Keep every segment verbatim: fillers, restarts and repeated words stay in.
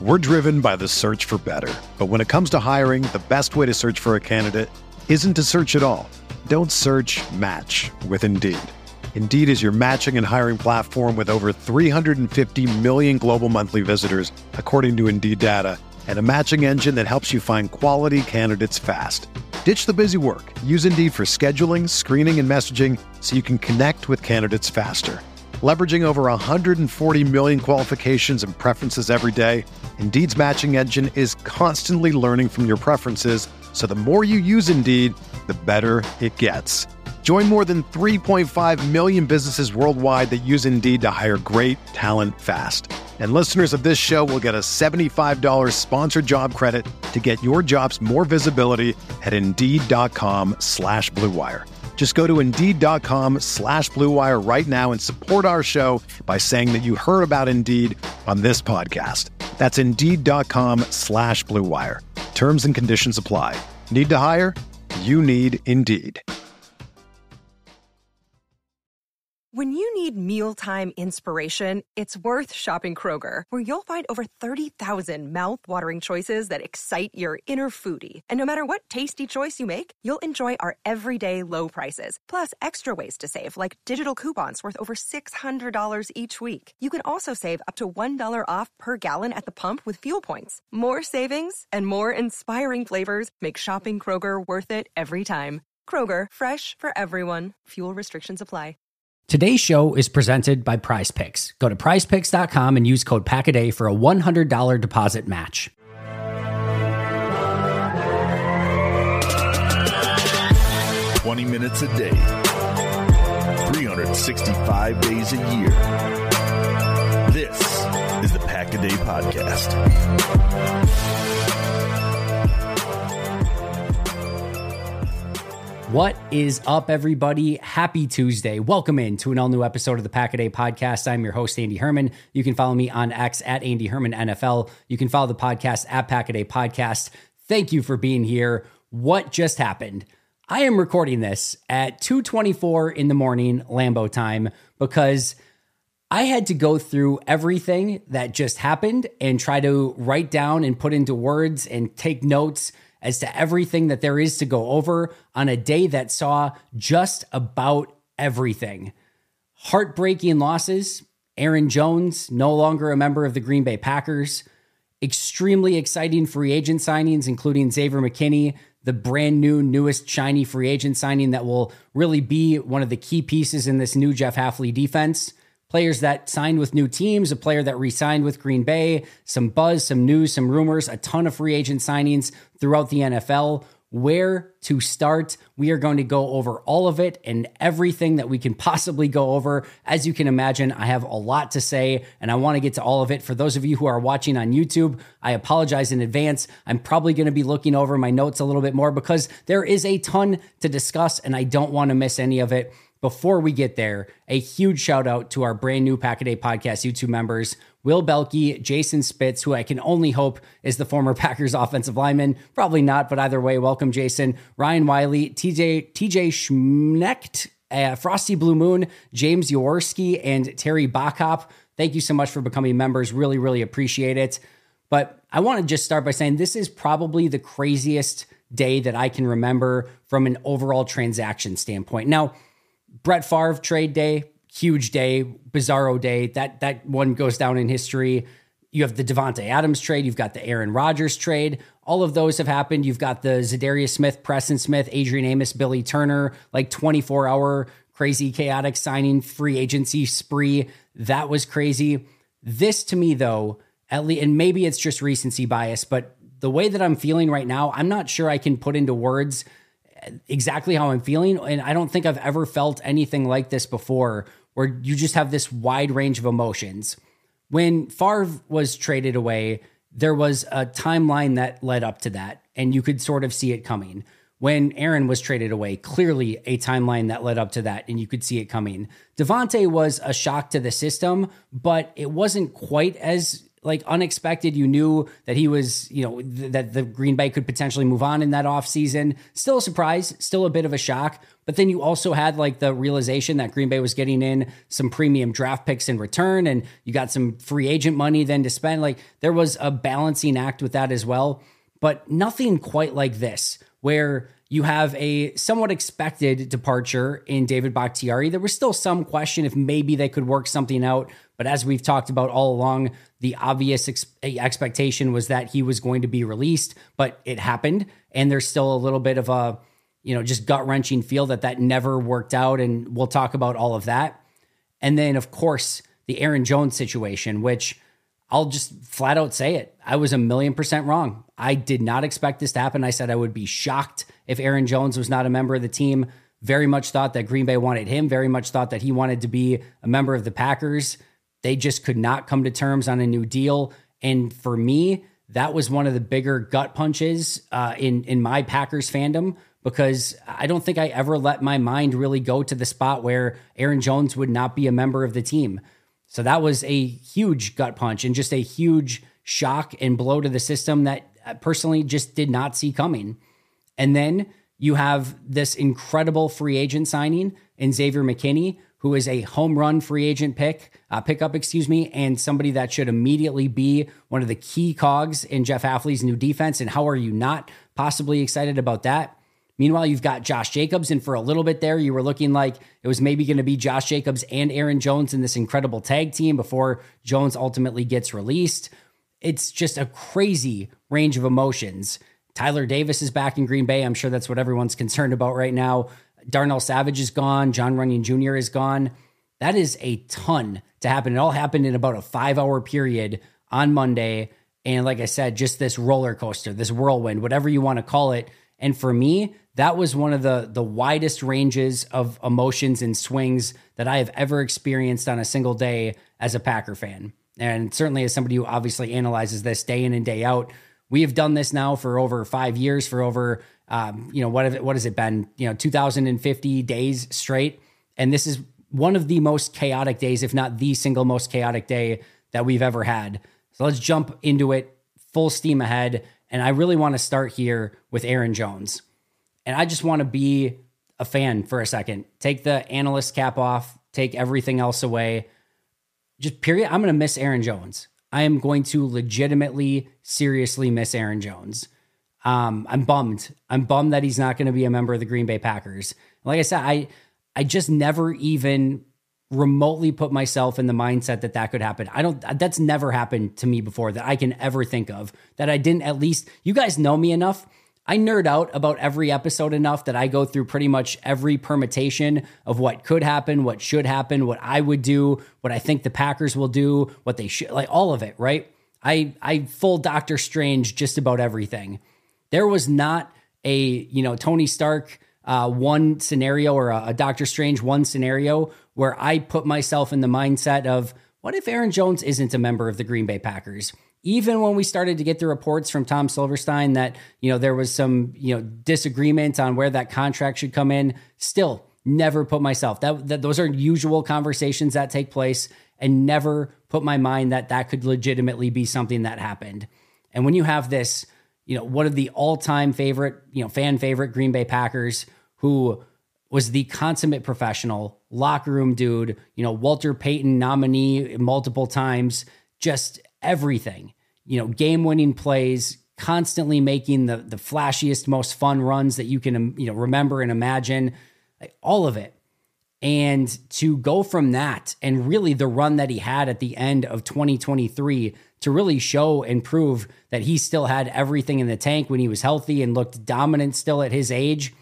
We're driven by the search for better. But when it comes to hiring, the best way to search for a candidate isn't to search at all. Don't search, match with Indeed. Indeed is your matching and hiring platform with over three hundred fifty million global monthly visitors, according to Indeed data, and a matching engine that helps you find quality candidates fast. Ditch the busy work. Use Indeed for scheduling, screening, and messaging so you can connect with candidates faster. Leveraging over one hundred forty million qualifications and preferences every day, Indeed's matching engine is constantly learning from your preferences, so the more you use Indeed, the better it gets. Join more than three point five million businesses worldwide that use Indeed to hire great talent fast. And listeners of this show will get a seventy-five dollars sponsored job credit to get your jobs more visibility at Indeed.com slash Blue Wire. Just go to Indeed.com slash Blue Wire right now and support our show by saying that you heard about Indeed on this podcast. That's Indeed.com slash Blue Wire. Terms and conditions apply. Need to hire? You need Indeed. When you need mealtime inspiration, it's worth shopping Kroger, where you'll find over thirty thousand mouth-watering choices that excite your inner foodie. And no matter what tasty choice you make, you'll enjoy our everyday low prices, plus extra ways to save, like digital coupons worth over six hundred dollars each week. You can also save up to one dollar off per gallon at the pump with fuel points. More savings and more inspiring flavors make shopping Kroger worth it every time. Kroger, fresh for everyone. Fuel restrictions apply. Today's show is presented by PrizePicks. Go to prize picks dot com and use code PACKADAY for a one hundred dollars deposit match. twenty minutes a day, three hundred sixty-five days a year. This is the Pack-A-Day Podcast. What is up, everybody? Happy Tuesday. Welcome in to an all-new episode of the Pack-A-Day Podcast. I'm your host, Andy Herman. You can follow me on X at Andy Herman N F L. You can follow the podcast at Pack-A-Day Podcast. Thank you for being here. What just happened? I am recording this at two twenty-four in the morning, Lambeau time, because I had to go through everything that just happened and try to write down and put into words and take notes as to everything that there is to go over on a day that saw just about everything. Heartbreaking losses. Aaron Jones, no longer a member of the Green Bay Packers. Extremely exciting free agent signings, including Xavier McKinney, the brand new, newest, shiny free agent signing that will really be one of the key pieces in this new Jeff Hafley defense. Players that signed with new teams, a player that re-signed with Green Bay, some buzz, some news, some rumors, a ton of free agent signings throughout the N F L. Where to start? We are going to go over all of it and everything that we can possibly go over. As you can imagine, I have a lot to say, and I want to get to all of it. For those of you who are watching on YouTube, I apologize in advance. I'm probably going to be looking over my notes a little bit more because there is a ton to discuss, and I don't want to miss any of it. Before we get there, a huge shout out to our brand new Pack-A-Day Podcast YouTube members, Will Belke, Jason Spitz, who I can only hope is the former Packers offensive lineman. Probably not, but either way, welcome, Jason. Ryan Wiley, T J T J Schmnecht, uh, Frosty Blue Moon, James Jaworski, and Terry Bachop. Thank you so much for becoming members. Really, really appreciate it. But I want to just start by saying this is probably the craziest day that I can remember from an overall transaction standpoint. Now, Brett Favre trade day, huge day, bizarro day. That that one goes down in history. You have the Devontae Adams trade. You've got the Aaron Rodgers trade. All of those have happened. You've got the Zadarius Smith, Preston Smith, Adrian Amos, Billy Turner, like twenty-four hour crazy, chaotic signing free agency spree. That was crazy. This to me, though, at least, and maybe it's just recency bias, but the way that I'm feeling right now, I'm not sure I can put into words exactly how I'm feeling. And I don't think I've ever felt anything like this before, where you just have this wide range of emotions. When Favre was traded away, there was a timeline that led up to that, and you could sort of see it coming. When Aaron was traded away, clearly a timeline that led up to that, and you could see it coming. Devontae was a shock to the system, but it wasn't quite as like unexpected. You knew that he was, you know, th- that the Green Bay could potentially move on in that offseason. Still a surprise, still a bit of a shock. But then you also had like the realization that Green Bay was getting in some premium draft picks in return, and you got some free agent money then to spend. Like there was a balancing act with that as well, but nothing quite like this, where you have a somewhat expected departure in David Bakhtiari. There was still some question if maybe they could work something out. But as we've talked about all along, the obvious ex- expectation was that he was going to be released, but it happened. And there's still a little bit of a, you know, just gut wrenching feel that that never worked out. And we'll talk about all of that. And then, of course, the Aaron Jones situation, which I'll just flat out say it. I was a million percent wrong. I did not expect this to happen. I said I would be shocked if Aaron Jones was not a member of the team. Very much thought that Green Bay wanted him. Very much thought that he wanted to be a member of the Packers. They just could not come to terms on a new deal. And for me, that was one of the bigger gut punches uh, in, in my Packers fandom, because I don't think I ever let my mind really go to the spot where Aaron Jones would not be a member of the team. So that was a huge gut punch and just a huge shock and blow to the system that I personally just did not see coming. And then you have this incredible free agent signing in Xavier McKinney, who is a home run free agent pick, uh, pickup, excuse me, and somebody that should immediately be one of the key cogs in Jeff Hafley's new defense. And how are you not possibly excited about that? Meanwhile, you've got Josh Jacobs, and for a little bit there, you were looking like it was maybe going to be Josh Jacobs and Aaron Jones in this incredible tag team before Jones ultimately gets released. It's just a crazy range of emotions. Tyler Davis is back in Green Bay. I'm sure that's what everyone's concerned about right now. Darnell Savage is gone. Jon Runyan Junior is gone. That is a ton to happen. It all happened in about a five-hour period on Monday. And like I said, just this roller coaster, this whirlwind, whatever you want to call it. And for me, that was one of the, the widest ranges of emotions and swings that I have ever experienced on a single day as a Packer fan. And certainly as somebody who obviously analyzes this day in and day out, we have done this now for over five years, for over, um, you know, what, have it, what has it been, you know, two thousand fifty days straight. And this is one of the most chaotic days, if not the single most chaotic day that we've ever had. So let's jump into it full steam ahead. And I really want to start here with Aaron Jones. And I just want to be a fan for a second. Take the analyst cap off, take everything else away. Just period. I'm going to miss Aaron Jones. I am going to legitimately, seriously miss Aaron Jones. Um, I'm bummed. I'm bummed that he's not going to be a member of the Green Bay Packers. Like I said, I, I just never even remotely put myself in the mindset that that could happen. I don't, that's never happened to me before that I can ever think of, that I didn't at least, you guys know me enough. I nerd out about every episode enough that I go through pretty much every permutation of what could happen, what should happen, what I would do, what I think the Packers will do, what they should, like all of it, right? I, I full Doctor Strange just about everything. There was not a, you know, Tony Stark uh, one scenario or a, a Doctor Strange one scenario where I put myself in the mindset of, what if Aaron Jones isn't a member of the Green Bay Packers? Even when we started to get the reports from Tom Silverstein that, you know, there was some, you know, disagreement on where that contract should come in, still never put myself, that, that those are usual conversations that take place, and never put my mind that that could legitimately be something that happened. And when you have this, you know, one of the all-time favorite, you know, fan favorite Green Bay Packers, who was the consummate professional, locker room dude, you know, Walter Payton nominee multiple times, just everything, you know, game-winning plays, constantly making the the flashiest, most fun runs that you can, you know, remember and imagine, like, all of it. And to go from that and really the run that he had at the end of twenty twenty-three to really show and prove that he still had everything in the tank when he was healthy and looked dominant still at his age,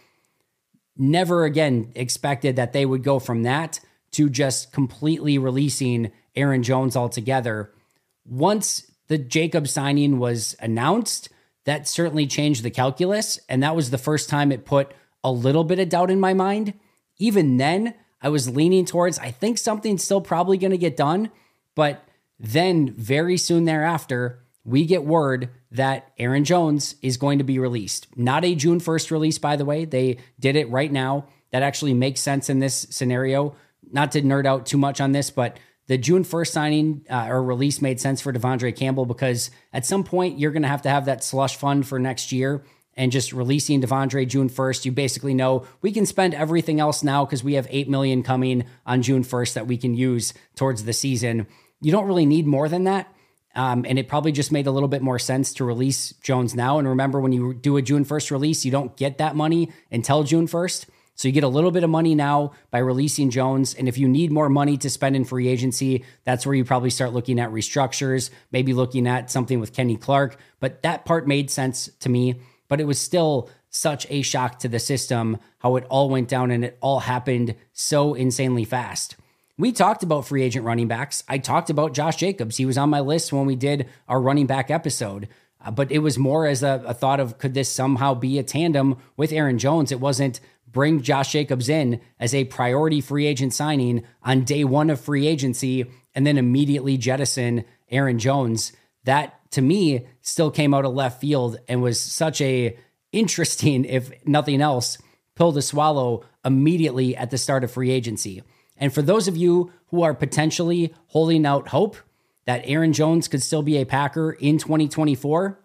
never again expected that they would go from that to just completely releasing Aaron Jones altogether. Once the Jacobs signing was announced, that certainly changed the calculus. And that was the first time it put a little bit of doubt in my mind. Even then, I was leaning towards, I think something's still probably going to get done. But then very soon thereafter, we get word that Aaron Jones is going to be released. Not a June first release, by the way. They did it right now. That actually makes sense in this scenario. Not to nerd out too much on this, but the June first signing uh, or release made sense for Devondre Campbell because at some point you're going to have to have that slush fund for next year, and just releasing Devondre June first, you basically know we can spend everything else now because we have eight million dollars coming on June first that we can use towards the season. You don't really need more than that. Um, and it probably just made a little bit more sense to release Jones now. And remember, when you do a June first release, you don't get that money until June first. So you get a little bit of money now by releasing Jones. And if you need more money to spend in free agency, that's where you probably start looking at restructures, maybe looking at something with Kenny Clark. But that part made sense to me. But it was still such a shock to the system how it all went down, and it all happened so insanely fast. We talked about free agent running backs. I talked about Josh Jacobs. He was on my list when we did our running back episode. Uh, but it was more as a, a thought of, could this somehow be a tandem with Aaron Jones? It wasn't bring Josh Jacobs in as a priority free agent signing on day one of free agency and then immediately jettison Aaron Jones. That, to me, still came out of left field and was such a interesting, if nothing else, pill to swallow immediately at the start of free agency. And for those of you who are potentially holding out hope that Aaron Jones could still be a Packer in twenty twenty-four,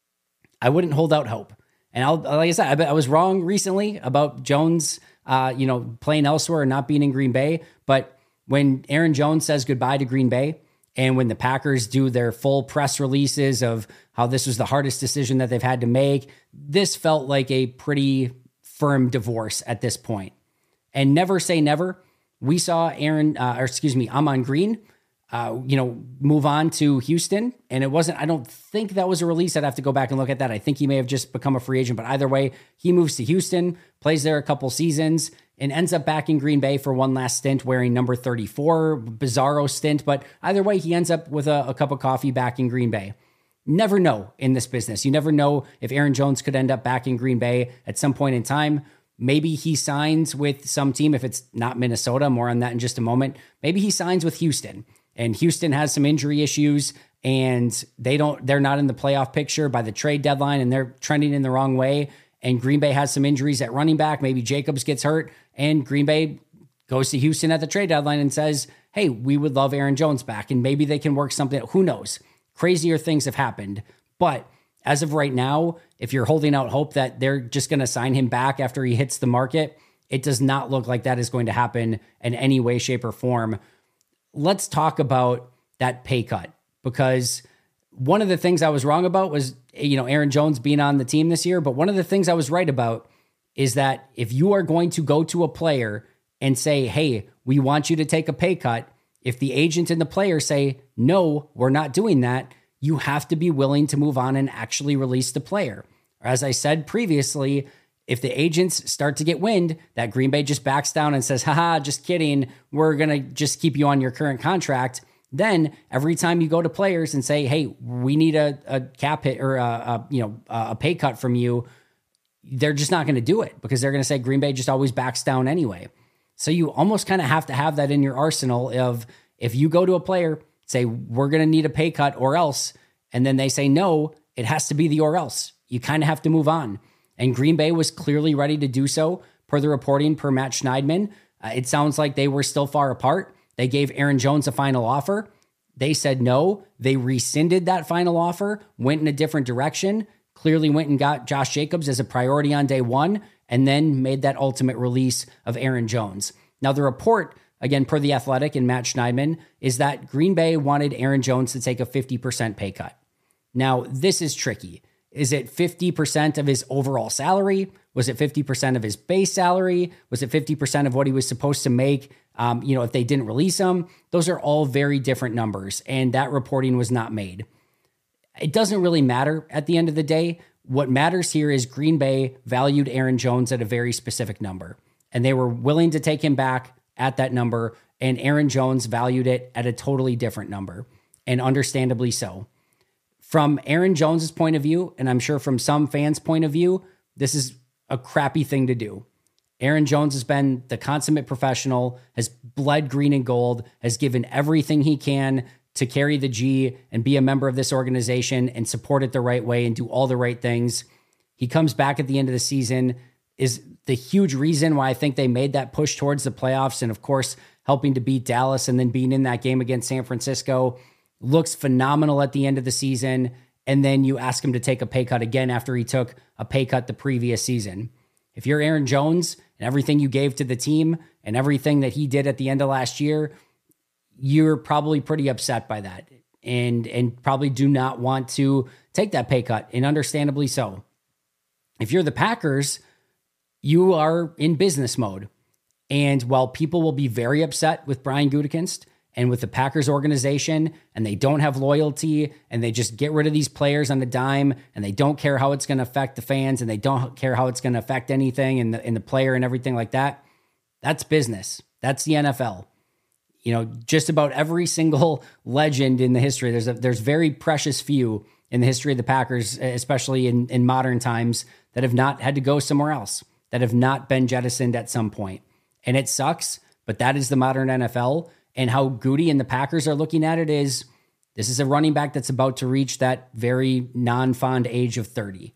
I wouldn't hold out hope. And I'll, like I said, I, I was wrong recently about Jones, uh, you know, playing elsewhere and not being in Green Bay. But when Aaron Jones says goodbye to Green Bay, and when the Packers do their full press releases of how this was the hardest decision that they've had to make, this felt like a pretty firm divorce at this point. And never say never. We saw Aaron, uh, or excuse me, Ahman Green, uh, you know, move on to Houston. And it wasn't, I don't think that was a release. I'd have to go back and look at that. I think he may have just become a free agent, but either way, he moves to Houston, plays there a couple seasons, and ends up back in Green Bay for one last stint wearing number thirty-four, bizarro stint. But either way, he ends up with a, a cup of coffee back in Green Bay. Never know in this business. You never know if Aaron Jones could end up back in Green Bay at some point in time. Maybe he signs with some team. If it's not Minnesota, more on that in just a moment. Maybe he signs with Houston, and Houston has some injury issues, and they don't, they're not in the playoff picture by the trade deadline, and they're trending in the wrong way. And Green Bay has some injuries at running back. Maybe Jacobs gets hurt, and Green Bay goes to Houston at the trade deadline and says, hey, we would love Aaron Jones back. And maybe they can work something. Who knows? Crazier things have happened. But as of right now, if you're holding out hope that they're just going to sign him back after he hits the market, it does not look like that is going to happen in any way, shape, or form. Let's talk about that pay cut, because one of the things I was wrong about was, you know, Aaron Jones being on the team this year. But one of the things I was right about is that if you are going to go to a player and say, hey, we want you to take a pay cut, if the agent and the player say, no, we're not doing that, you have to be willing to move on and actually release the player. As I said previously, if the agents start to get wind that Green Bay just backs down and says, haha, just kidding, we're going to just keep you on your current contract, then every time you go to players and say, hey, we need a, a cap hit or a, a, you know, a pay cut from you, they're just not going to do it because they're going to say Green Bay just always backs down anyway. So you almost kind of have to have that in your arsenal of, if you go to a player, say, we're going to need a pay cut or else, and then they say no, it has to be the or else. You kind of have to move on. And Green Bay was clearly ready to do so per the reporting per Matt Schneidman. Uh, it sounds like they were still far apart. They gave Aaron Jones a final offer. They said no. They rescinded that final offer, went in a different direction, clearly went and got Josh Jacobs as a priority on day one, and then made that ultimate release of Aaron Jones. Now, the report, again, per The Athletic and Matt Schneidman, is that Green Bay wanted Aaron Jones to take a fifty percent pay cut. Now, this is tricky. Is it fifty percent of his overall salary? Was it fifty percent of his base salary? Was it fifty percent of what he was supposed to make, um, you know, if they didn't release him? Those are all very different numbers, and that reporting was not made. It doesn't really matter at the end of the day. What matters here is Green Bay valued Aaron Jones at a very specific number, and they were willing to take him back at that number, and Aaron Jones valued it at a totally different number, and understandably so. From Aaron Jones's point of view, and I'm sure from some fans' point of view, this is a crappy thing to do. Aaron Jones has been the consummate professional, has bled green and gold, has given everything he can to carry the G and be a member of this organization and support it the right way and do all the right things. He comes back at the end of the season, is the huge reason why I think they made that push towards the playoffs. And of course, helping to beat Dallas and then being in that game against San Francisco, looks phenomenal at the end of the season. And then you ask him to take a pay cut again after he took a pay cut the previous season. If you're Aaron Jones and everything you gave to the team and everything that he did at the end of last year, you're probably pretty upset by that and, and probably do not want to take that pay cut, and understandably so. If you're the Packers, you are in business mode. And while people will be very upset with Brian Gutekunst and with the Packers organization, and they don't have loyalty, and they just get rid of these players on a dime, and they don't care how it's going to affect the fans, and they don't care how it's going to affect anything and the, and the player and everything like that, that's business. That's the N F L. You know, just about every single legend in the history, there's a, there's very precious few in the history of the Packers, especially in, in modern times, that have not had to go somewhere else, that have not been jettisoned at some point. And it sucks, but that is the modern N F L. And how Goody and the Packers are looking at it is, this is a running back that's about to reach that very non-fond age of thirty.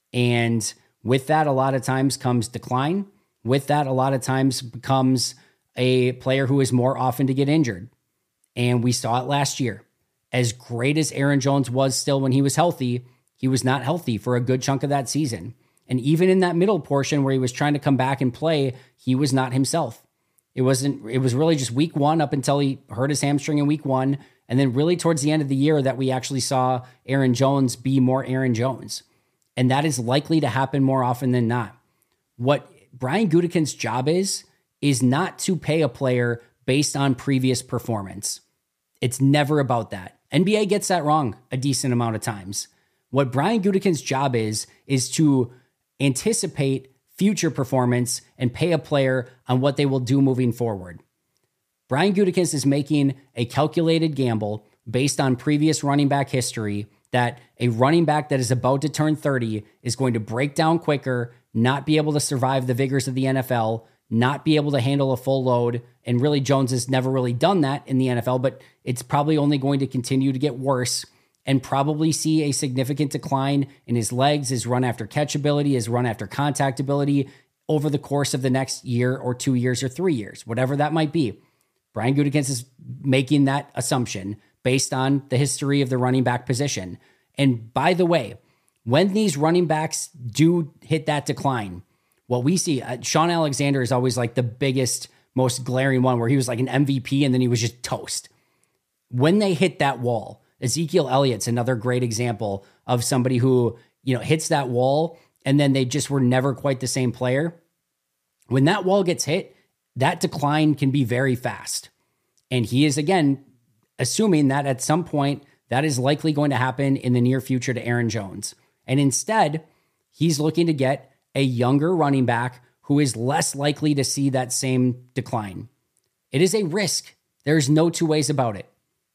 And with that, a lot of times comes decline. With that, a lot of times becomes a player who is more often to get injured. And we saw it last year. As great as Aaron Jones was still when he was healthy, he was not healthy for a good chunk of that season. And even in that middle portion where he was trying to come back and play, he was not himself. It wasn't, it was really just week one up until he hurt his hamstring in week one. And then really towards the end of the year that we actually saw Aaron Jones be more Aaron Jones. And that is likely to happen more often than not. What Brian Gutekunst's job is, is not to pay a player based on previous performance. It's never about that. N B A gets that wrong a decent amount of times. What Brian Gutekunst's job is, is to anticipate future performance and pay a player on what they will do moving forward. Brian Gutekunst is making a calculated gamble based on previous running back history that a running back that is about to turn thirty is going to break down quicker, not be able to survive the vigors of the N F L, not be able to handle a full load. And really, Jones has never really done that in the N F L, but it's probably only going to continue to get worse and probably see a significant decline in his legs, his run after catch ability, his run after contact ability over the course of the next year or two years or three years, whatever that might be. Brian Gutekunst is making that assumption based on the history of the running back position. And by the way, when these running backs do hit that decline, what we see, uh, Sean Alexander is always like the biggest, most glaring one where he was like an M V P and then he was just toast. When they hit that wall, Ezekiel Elliott's another great example of somebody who, you know, hits that wall and then they just were never quite the same player. When that wall gets hit, that decline can be very fast. And he is, again, assuming that at some point that is likely going to happen in the near future to Aaron Jones. And instead, he's looking to get a younger running back who is less likely to see that same decline. It is a risk. There's no two ways about it.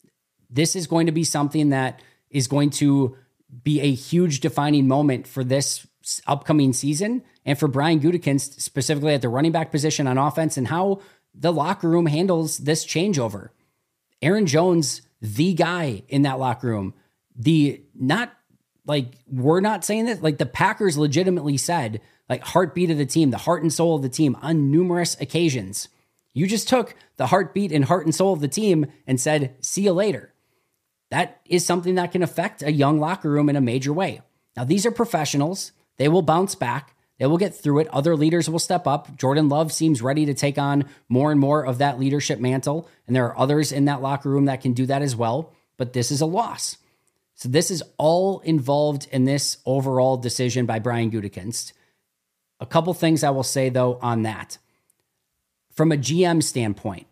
This is going to be something that is going to be a huge defining moment for this upcoming season and for Brian Gutekunst, specifically at the running back position on offense, and how the locker room handles this changeover. Aaron Jones, the guy in that locker room, the not like, we're not saying that, like the Packers legitimately said, like heartbeat of the team, the heart and soul of the team on numerous occasions. You just took the heartbeat and heart and soul of the team and said, see you later. That is something that can affect a young locker room in a major way. Now, these are professionals. They will bounce back. They will get through it. Other leaders will step up. Jordan Love seems ready to take on more and more of that leadership mantle. And there are others in that locker room that can do that as well. But this is a loss. So this is all involved in this overall decision by Brian Gutekunst. A couple things I will say, though, on that. From a G M standpoint,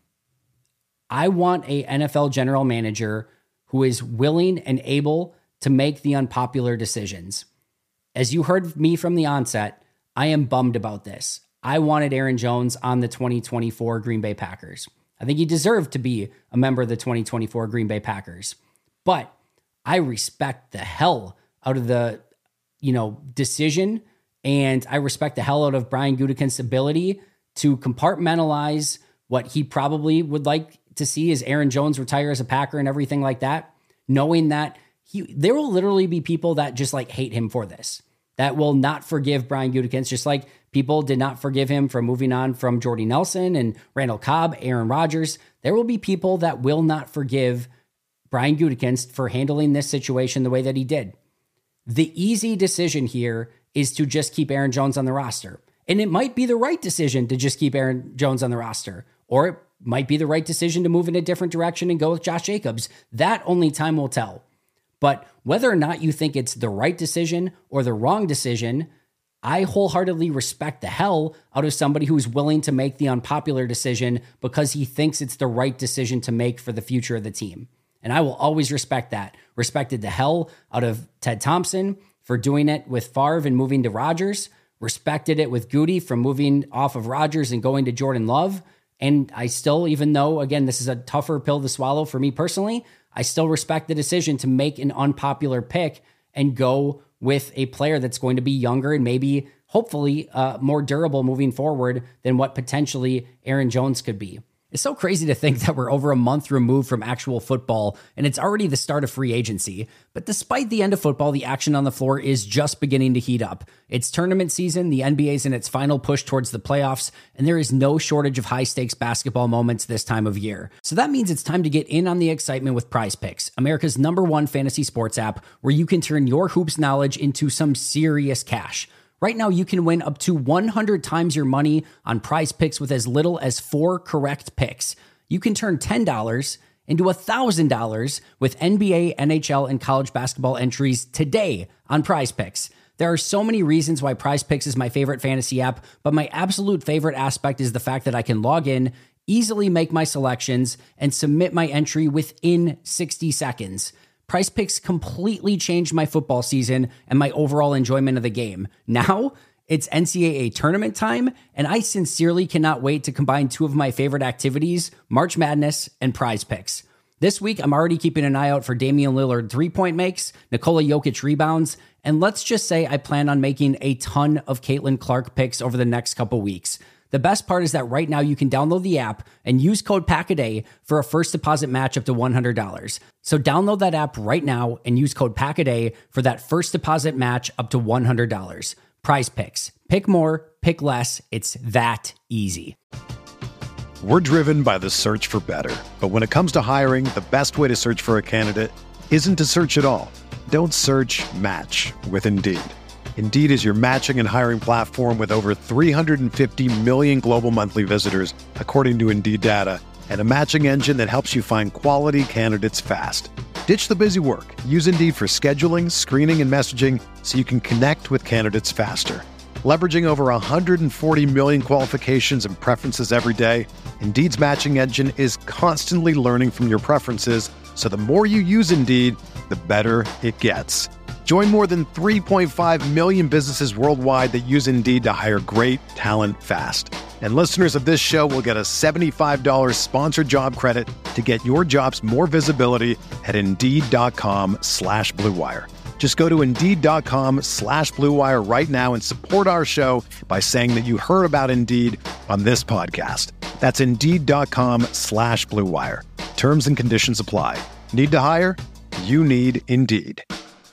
I want a N F L general manager who is willing and able to make the unpopular decisions. As you heard me from the onset, I am bummed about this. I wanted Aaron Jones on the twenty twenty-four Green Bay Packers. I think he deserved to be a member of the twenty twenty-four Green Bay Packers. But I respect the hell out of the, you know, decision, and I respect the hell out of Brian Gutekunst's ability to compartmentalize what he probably would like to see as Aaron Jones retire as a Packer and everything like that, knowing that he, there will literally be people that just like hate him for this, that will not forgive Brian Gutekunst, just like People did not forgive him for moving on from Jordy Nelson and Randall Cobb, Aaron Rodgers. There will be people that will not forgive Brian Gutekunst for handling this situation the way that he did. The easy decision here is to just keep Aaron Jones on the roster. And it might be the right decision to just keep Aaron Jones on the roster, or it might be the right decision to move in a different direction and go with Josh Jacobs. That only time will tell. But whether or not you think it's the right decision or the wrong decision, I wholeheartedly respect the hell out of somebody who's willing to make the unpopular decision because he thinks it's the right decision to make for the future of the team. And I will always respect that. Respected the hell out of Ted Thompson for doing it with Favre and moving to Rodgers. Respected it with Goody from moving off of Rodgers and going to Jordan Love. And I still, even though, again, this is a tougher pill to swallow for me personally, I still respect the decision to make an unpopular pick and go with a player that's going to be younger and maybe, hopefully, uh, more durable moving forward than what potentially Aaron Jones could be. It's so crazy to think that we're over a month removed from actual football and it's already the start of free agency. But despite the end of football, the action on the floor is just beginning to heat up. It's tournament season, the N B A is in its final push towards the playoffs, and there is no shortage of high-stakes basketball moments this time of year. So that means it's time to get in on the excitement with Prize Picks, America's number one fantasy sports app, where you can turn your hoops knowledge into some serious cash. Right now, you can win up to one hundred times your money on Prize Picks with as little as four correct picks. You can turn ten dollars into one thousand dollars with N B A, N H L, and college basketball entries today on Prize Picks. There are so many reasons why Prize Picks is my favorite fantasy app, but my absolute favorite aspect is the fact that I can log in, easily make my selections, and submit my entry within sixty seconds. Prize Picks completely changed my football season and my overall enjoyment of the game. Now, it's N C double A tournament time, and I sincerely cannot wait to combine two of my favorite activities, March Madness and Prize Picks. This week, I'm already keeping an eye out for Damian Lillard three-point makes, Nikola Jokic rebounds, and let's just say I plan on making a ton of Caitlin Clark picks over the next couple weeks. The best part is that right now you can download the app and use code PACKADAY for a first deposit match up to one hundred dollars. So download that app right now and use code PACKADAY for that first deposit match up to one hundred dollars. Prize Picks. Pick more, pick less. It's that easy. We're driven by the search for better. But when it comes to hiring, the best way to search for a candidate isn't to search at all. Don't search, match with Indeed. Indeed is your matching and hiring platform with over three hundred fifty million global monthly visitors, according to Indeed data, and a matching engine that helps you find quality candidates fast. Ditch the busy work. Use Indeed for scheduling, screening, and messaging so you can connect with candidates faster. Leveraging over one hundred forty million qualifications and preferences every day, Indeed's matching engine is constantly learning from your preferences, so the more you use Indeed, the better it gets. Join more than three point five million businesses worldwide that use Indeed to hire great talent fast. And listeners of this show will get a seventy-five dollars sponsored job credit to get your jobs more visibility at Indeed.com slash Blue Wire. Just go to Indeed.com slash Blue Wire right now and support our show by saying that you heard about Indeed on this podcast. That's Indeed.com slash Blue Wire. Terms and conditions apply. Need to hire? You need Indeed.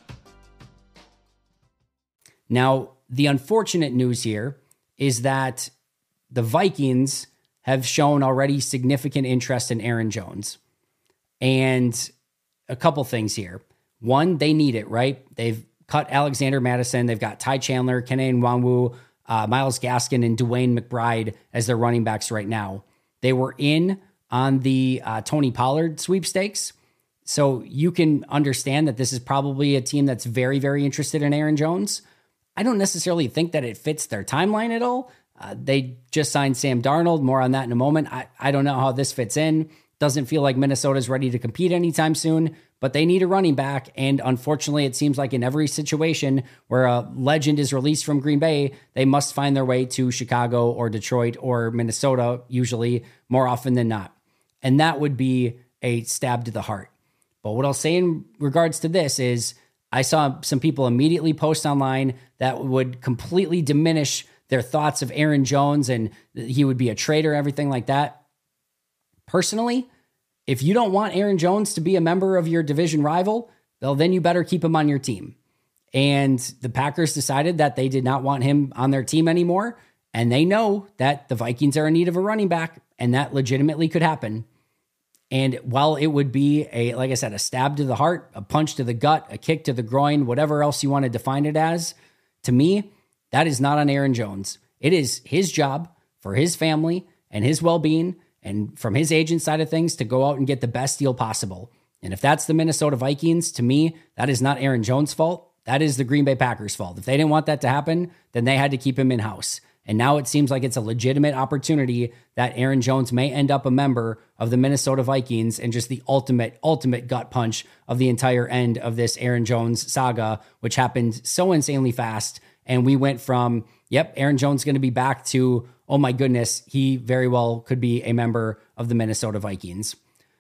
Now, the unfortunate news here is that the Vikings have shown already significant interest in Aaron Jones. And a couple things here. One, they need it, right? They've cut Alexander Mattison. They've got Ty Chandler, Kene Nwangwu, uh, Myles Gaskin, and Dwayne McBride as their running backs right now. They were in on the uh, Tony Pollard sweepstakes. So you can understand that this is probably a team that's very, very interested in Aaron Jones. I don't necessarily think that it fits their timeline at all. Uh, they just signed Sam Darnold. More on that in a moment. I, I don't know how this fits in. Doesn't feel like Minnesota's ready to compete anytime soon, but they need a running back. And unfortunately, it seems like in every situation where a legend is released from Green Bay, they must find their way to Chicago or Detroit or Minnesota, usually more often than not. And that would be a stab to the heart. But what I'll say in regards to this is I saw some people immediately post online that would completely diminish their thoughts of Aaron Jones and he would be a traitor, everything like that. Personally, if you don't want Aaron Jones to be a member of your division rival, well, then you better keep him on your team. And the Packers decided that they did not want him on their team anymore. And they know that the Vikings are in need of a running back, and that legitimately could happen. And while it would be a, like I said, a stab to the heart, a punch to the gut, a kick to the groin, whatever else you want to define it as, to me, that is not on Aaron Jones. It is his job for his family and his well-being, and from his agent side of things, to go out and get the best deal possible. And if that's the Minnesota Vikings, to me, that is not Aaron Jones' fault. That is the Green Bay Packers' fault. If they didn't want that to happen, then they had to keep him in-house. And now it seems like it's a legitimate opportunity that Aaron Jones may end up a member of the Minnesota Vikings, and just the ultimate, ultimate gut punch of the entire end of this Aaron Jones saga, which happened so insanely fast. And we went from, yep, Aaron Jones is going to be back, to, oh my goodness, he very well could be a member of the Minnesota Vikings.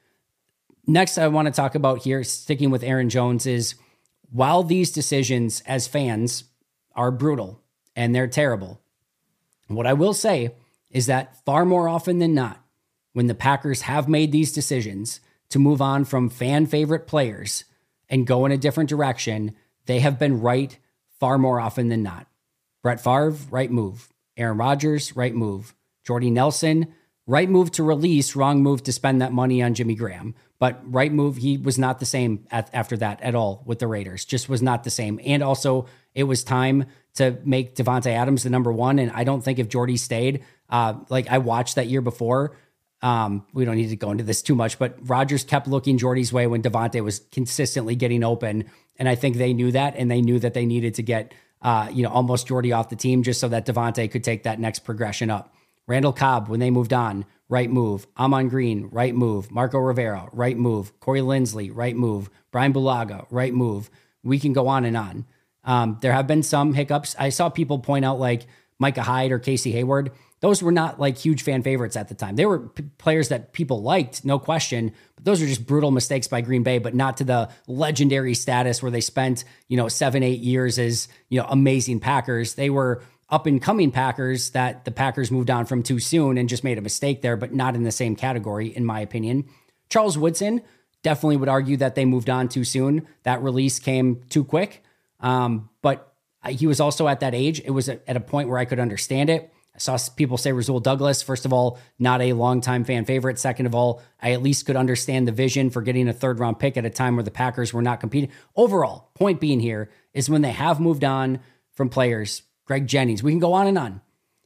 Next, I want to talk about here, sticking with Aaron Jones, is while these decisions as fans are brutal and they're terrible, what I will say is that far more often than not, when the Packers have made these decisions to move on from fan favorite players and go in a different direction, they have been right far more often than not. Brett Favre, right move. Aaron Rodgers, right move. Jordy Nelson, right move to release, wrong move to spend that money on Jimmy Graham. But right move, he was not the same at, after that at all with the Raiders. Just was not the same. And also, it was time to make Davante Adams the number one. And I don't think if Jordy stayed, uh, like I watched that year before, um, we don't need to go into this too much, but Rodgers kept looking Jordy's way when Davante was consistently getting open. And I think they knew that, and they knew that they needed to get, uh, you know, almost Jordy off the team just so that Davante could take that next progression up. Randall Cobb, when they moved on, right move. Amon Green, right move. Marco Rivera, right move. Corey Linsley, right move. Brian Bulaga, right move. We can go on and on. Um, there have been some hiccups. I saw people point out like Micah Hyde or Casey Hayward. Those were not like huge fan favorites at the time. They were p- players that people liked, no question, but those are just brutal mistakes by Green Bay, but not to the legendary status where they spent, you know, seven, eight years as, you know, amazing Packers. They were up and coming Packers that the Packers moved on from too soon and just made a mistake there, but not in the same category, in my opinion. Charles Woodson, definitely would argue that they moved on too soon. That release came too quick. Um, but he was also at that age. It was at a point where I could understand it. I saw people say Rasul Douglas, first of all, not a longtime fan favorite. Second of all, I at least could understand the vision for getting a third round pick at a time where the Packers were not competing. Overall, point being here is when they have moved on from players, Greg Jennings, we can go on and on.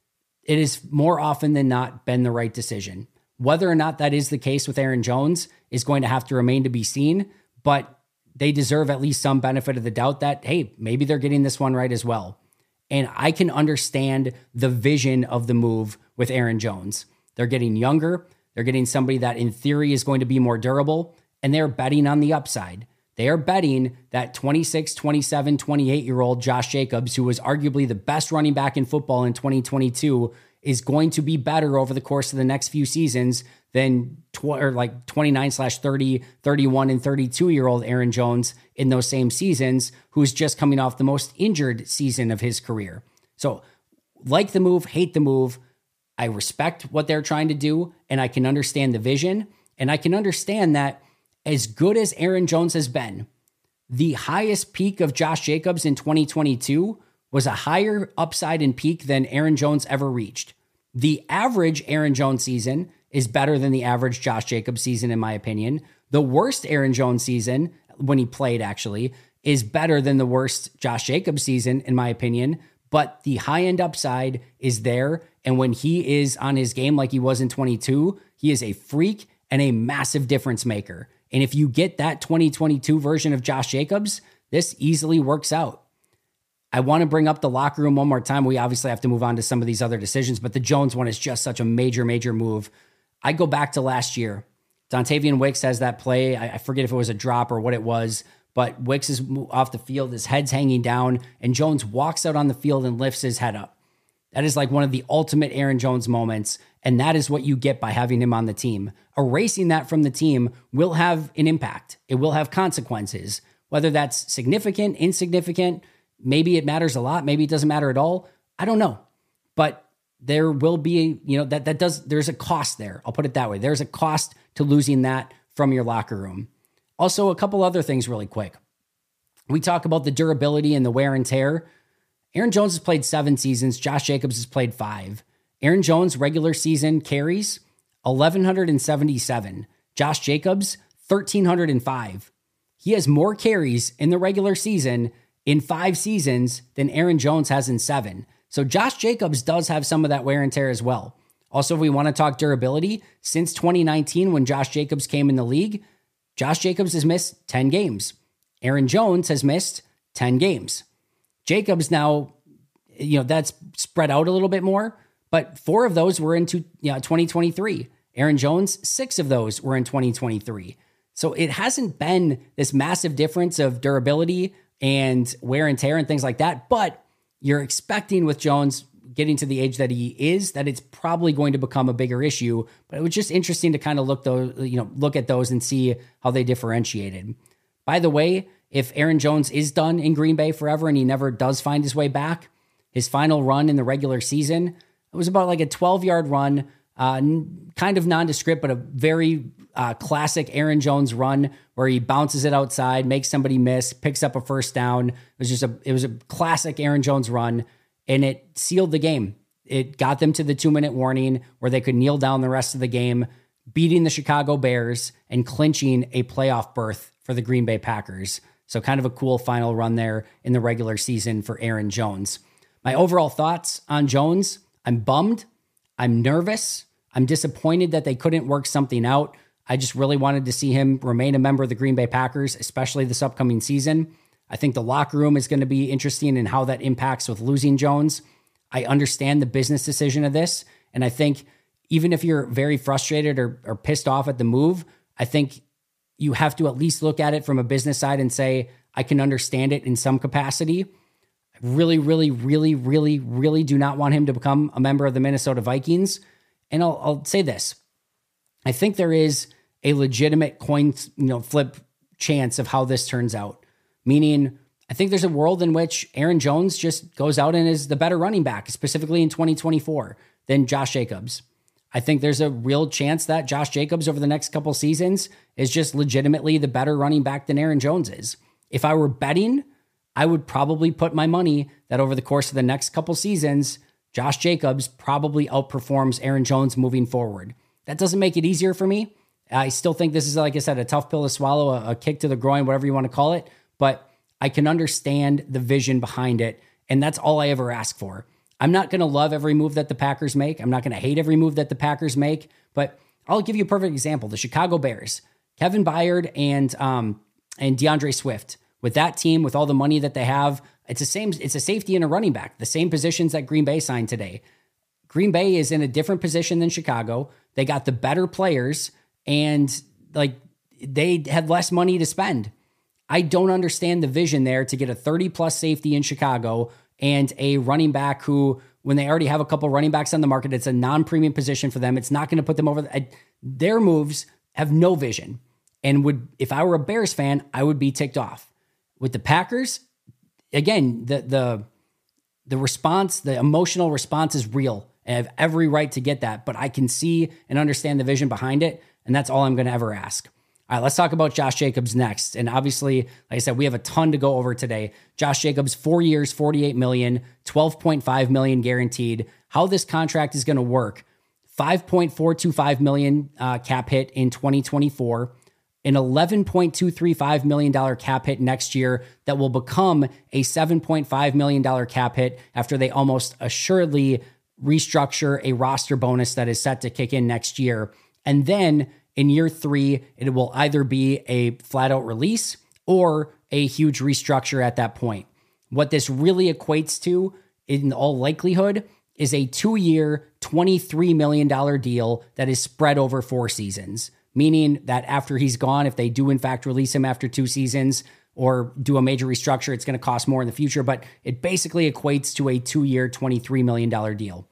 It is more often than not been the right decision. Whether or not that is the case with Aaron Jones is going to have to remain to be seen, but they deserve at least some benefit of the doubt that, hey, maybe they're getting this one right as well. And I can understand the vision of the move with Aaron Jones. They're getting younger. They're getting somebody that in theory is going to be more durable, and they're betting on the upside. They are betting that twenty-six, twenty-seven, twenty-eight-year-old Josh Jacobs, who was arguably the best running back in football in twenty twenty-two, is going to be better over the course of the next few seasons than tw- or like twenty-nine slash thirty, thirty-one, and thirty-two-year-old Aaron Jones in those same seasons, who's just coming off the most injured season of his career. So like the move, hate the move. I respect what they're trying to do, and I can understand the vision, and I can understand that as good as Aaron Jones has been, the highest peak of Josh Jacobs in twenty twenty-two was a higher upside and peak than Aaron Jones ever reached. The average Aaron Jones season is better than the average Josh Jacobs season, in my opinion. The worst Aaron Jones season, when he played actually, is better than the worst Josh Jacobs season, in my opinion. But the high-end upside is there, and when he is on his game like he was in twenty-two, he is a freak and a massive difference maker. And if you get that twenty twenty-two version of Josh Jacobs, this easily works out. I want to bring up the locker room one more time. We obviously have to move on to some of these other decisions, but the Jones one is just such a major, major move. I go back to last year. Dontavian Wicks has that play. I forget if it was a drop or what it was, but Wicks is off the field, his head's hanging down, and Jones walks out on the field and lifts his head up. That is like one of the ultimate Aaron Jones moments, and that is what you get by having him on the team. Erasing that from the team will have an impact. It will have consequences, whether that's significant, insignificant, maybe it matters a lot, maybe it doesn't matter at all. I don't know, but there will be, you know, that that does, there's a cost there. I'll put it that way. There's a cost to losing that from your locker room. Also, a couple other things really quick. We talk about the durability and the wear and tear. Aaron Jones has played seven seasons. Josh Jacobs has played five. Aaron Jones regular season carries eleven seventy-seven. Josh Jacobs thirteen oh five. He has more carries in the regular season in five seasons than Aaron Jones has in seven. So Josh Jacobs does have some of that wear and tear as well. Also, if we want to talk durability, since twenty nineteen when Josh Jacobs came in the league, Josh Jacobs has missed ten games. Aaron Jones has missed ten games. Jacobs now, you know, that's spread out a little bit more, but four of those were into you know, twenty twenty-three. Aaron Jones, six of those were in twenty twenty-three. So it hasn't been this massive difference of durability and wear and tear and things like that, but you're expecting with Jones getting to the age that he is, that it's probably going to become a bigger issue. But it was just interesting to kind of look those, you know, look at those and see how they differentiated. By the way, if Aaron Jones is done in Green Bay forever and he never does find his way back, his final run in the regular season, it was about like a twelve-yard run, uh, kind of nondescript, but a very uh, classic Aaron Jones run where he bounces it outside, makes somebody miss, picks up a first down. It was just a, it was a classic Aaron Jones run, and it sealed the game. It got them to the two-minute warning where they could kneel down the rest of the game, beating the Chicago Bears and clinching a playoff berth for the Green Bay Packers. So kind of a cool final run there in the regular season for Aaron Jones. My overall thoughts on Jones, I'm bummed. I'm nervous. I'm disappointed that they couldn't work something out. I just really wanted to see him remain a member of the Green Bay Packers, especially this upcoming season. I think the locker room is going to be interesting in how that impacts with losing Jones. I understand the business decision of this. And I think even if you're very frustrated or, or pissed off at the move, I think you have to at least look at it from a business side and say, I can understand it in some capacity. I really, really, really, really, really do not want him to become a member of the Minnesota Vikings. And I'll, I'll say this. I think there is a legitimate coin, you know, flip chance of how this turns out. Meaning, I think there's a world in which Aaron Jones just goes out and is the better running back, specifically in twenty twenty-four, than Josh Jacobs. I think there's a real chance that Josh Jacobs over the next couple seasons is just legitimately the better running back than Aaron Jones is. If I were betting, I would probably put my money that over the course of the next couple seasons, Josh Jacobs probably outperforms Aaron Jones moving forward. That doesn't make it easier for me. I still think this is, like I said, a tough pill to swallow, a, a kick to the groin, whatever you want to call it, but I can understand the vision behind it, and that's all I ever ask for. I'm not going to love every move that the Packers make. I'm not going to hate every move that the Packers make, but I'll give you a perfect example. The Chicago Bears, Kevin Byard and um, and DeAndre Swift. With that team, with all the money that they have, it's the same. It's a safety and a running back, the same positions that Green Bay signed today. Green Bay is in a different position than Chicago. They got the better players, and like they had less money to spend. I don't understand the vision there to get a thirty plus safety in Chicago and a running back who, when they already have a couple running backs on the market, it's a non-premium position for them. It's not going to put them over. The, their moves have no vision. And would, if I were a Bears fan, I would be ticked off. With the Packers, again, the the the response, the emotional response is real. And I have every right to get that, but I can see and understand the vision behind it. And that's all I'm going to ever ask. All right, let's talk about Josh Jacobs next. And obviously, like I said, we have a ton to go over today. Josh Jacobs, four years, forty-eight million dollars, twelve point five million dollars guaranteed. How this contract is going to work, five point four two five million dollars uh, cap hit in twenty twenty-four, an eleven point two three five million dollars cap hit next year that will become a seven point five million dollars cap hit after they almost assuredly restructure a roster bonus that is set to kick in next year. And then in year three, it will either be a flat out release or a huge restructure at that point. What this really equates to, in all likelihood, is a two-year, twenty-three million dollars deal that is spread over four seasons, meaning that after he's gone, if they do in fact release him after two seasons or do a major restructure, it's going to cost more in the future, but it basically equates to a two-year, twenty-three million dollars deal.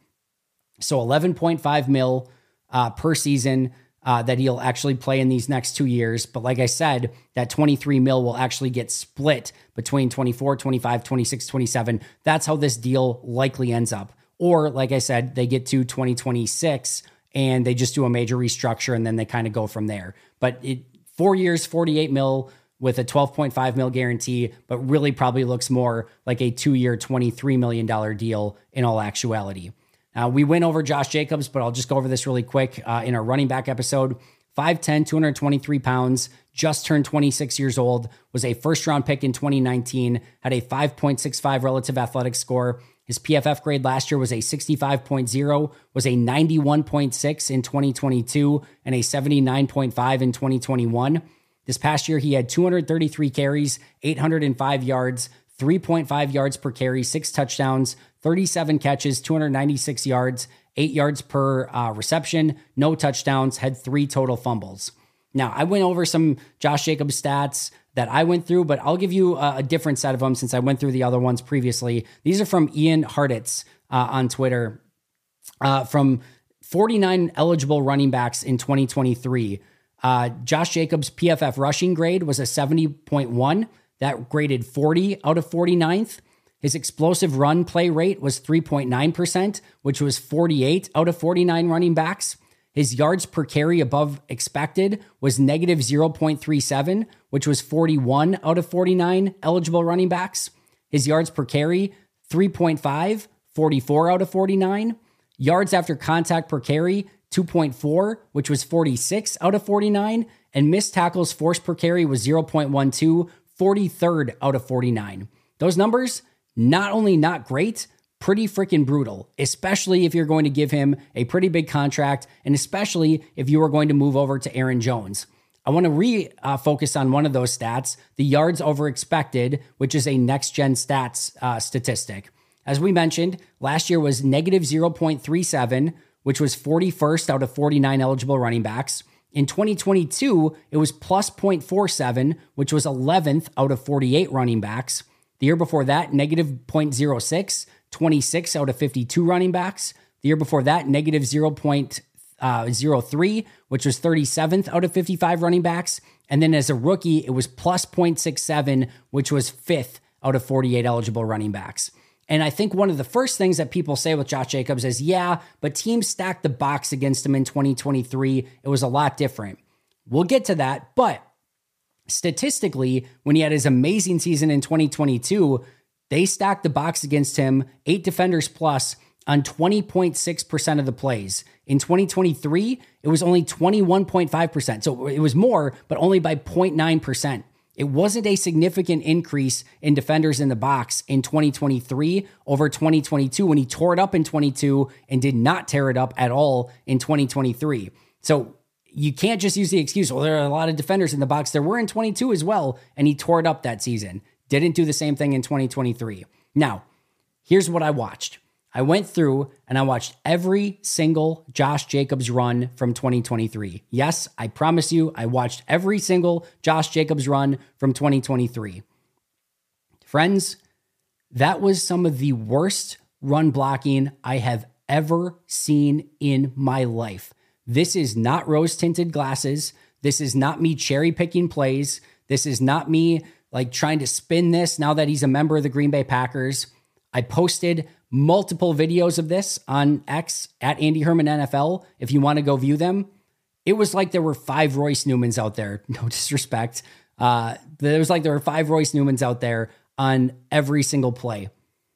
So eleven point five mil uh, per season uh, that he'll actually play in these next two years. But like I said, that twenty-three mil will actually get split between twenty-four, twenty-five, twenty-six, twenty-seven. That's how this deal likely ends up. Or like I said, they get to twenty twenty-six and they just do a major restructure and then they kind of go from there. But it four years, forty-eight mil with a twelve point five mil guarantee, but really probably looks more like a two-year, twenty-three million dollars deal in all actuality. Now, we went over Josh Jacobs, but I'll just go over this really quick uh, in our running back episode. five ten, two hundred twenty-three pounds, just turned twenty-six years old, was a first-round pick in twenty nineteen, had a five point six five relative athletic score. His P F F grade last year was a sixty-five point oh, was a ninety-one point six in twenty twenty-two, and a seventy-nine point five in twenty twenty-one. This past year, he had two hundred thirty-three carries, eight hundred five yards, three point five yards per carry, six touchdowns, thirty-seven catches, two hundred ninety-six yards, eight yards per uh, reception, no touchdowns, had three total fumbles. Now, I went over some Josh Jacobs stats that I went through, but I'll give you a, a different set of them since I went through the other ones previously. These are from Ian Hartitz uh, on Twitter. Uh, from forty-nine eligible running backs in twenty twenty-three, uh, Josh Jacobs' P F F rushing grade was a seventy point one. That graded forty out of forty-ninth. His explosive run play rate was three point nine percent, which was forty-eight out of forty-nine running backs. His yards per carry above expected was negative zero point three seven, which was forty-one out of forty-nine eligible running backs. His yards per carry, three point five, forty-four out of forty-nine. Yards after contact per carry, two point four, which was forty-six out of forty-nine. And missed tackles forced per carry was zero point one two, forty-third out of forty-nine. Those numbers, not only not great, pretty freaking brutal, especially if you're going to give him a pretty big contract, and especially if you are going to move over to Aaron Jones. I want to re-focus uh, on one of those stats, the yards over expected, which is a next-gen stats uh, statistic. As we mentioned, last year was negative zero point three seven, which was forty-first out of forty-nine eligible running backs. In twenty twenty-two, it was plus zero point four seven, which was eleventh out of forty-eight running backs. The year before that, negative zero point zero six, twenty-six out of fifty-two running backs. The year before that, negative zero point zero three, which was thirty-seventh out of fifty-five running backs. And then as a rookie, it was plus zero point six seven, which was fifth out of forty-eight eligible running backs. And I think one of the first things that people say with Josh Jacobs is, yeah, but teams stacked the box against him in twenty twenty-three. It was a lot different. We'll get to that, but statistically, when he had his amazing season in twenty twenty-two, they stacked the box against him, eight defenders plus, on twenty point six percent of the plays. In twenty twenty-three, it was only twenty-one point five percent. So it was more, but only by zero point nine percent. It wasn't a significant increase in defenders in the box in twenty twenty-three over twenty twenty-two when he tore it up in twenty-two and did not tear it up at all in twenty twenty-three. So you can't just use the excuse, well, there are a lot of defenders in the box. There were in twenty-two as well, and he tore it up that season. Didn't do the same thing in twenty twenty-three. Now, here's what I watched. I went through and I watched every single Josh Jacobs run from twenty twenty-three. Yes, I promise you, I watched every single Josh Jacobs run from twenty twenty-three. Friends, that was some of the worst run blocking I have ever seen in my life. This is not rose-tinted glasses. This is not me cherry-picking plays. This is not me like trying to spin this now that he's a member of the Green Bay Packers. I posted multiple videos of this on X at Andy Herman N F L. If you want to go view them, it was like there were five Royce Newmans out there. No disrespect. Uh, but it was like there were five Royce Newmans out there on every single play.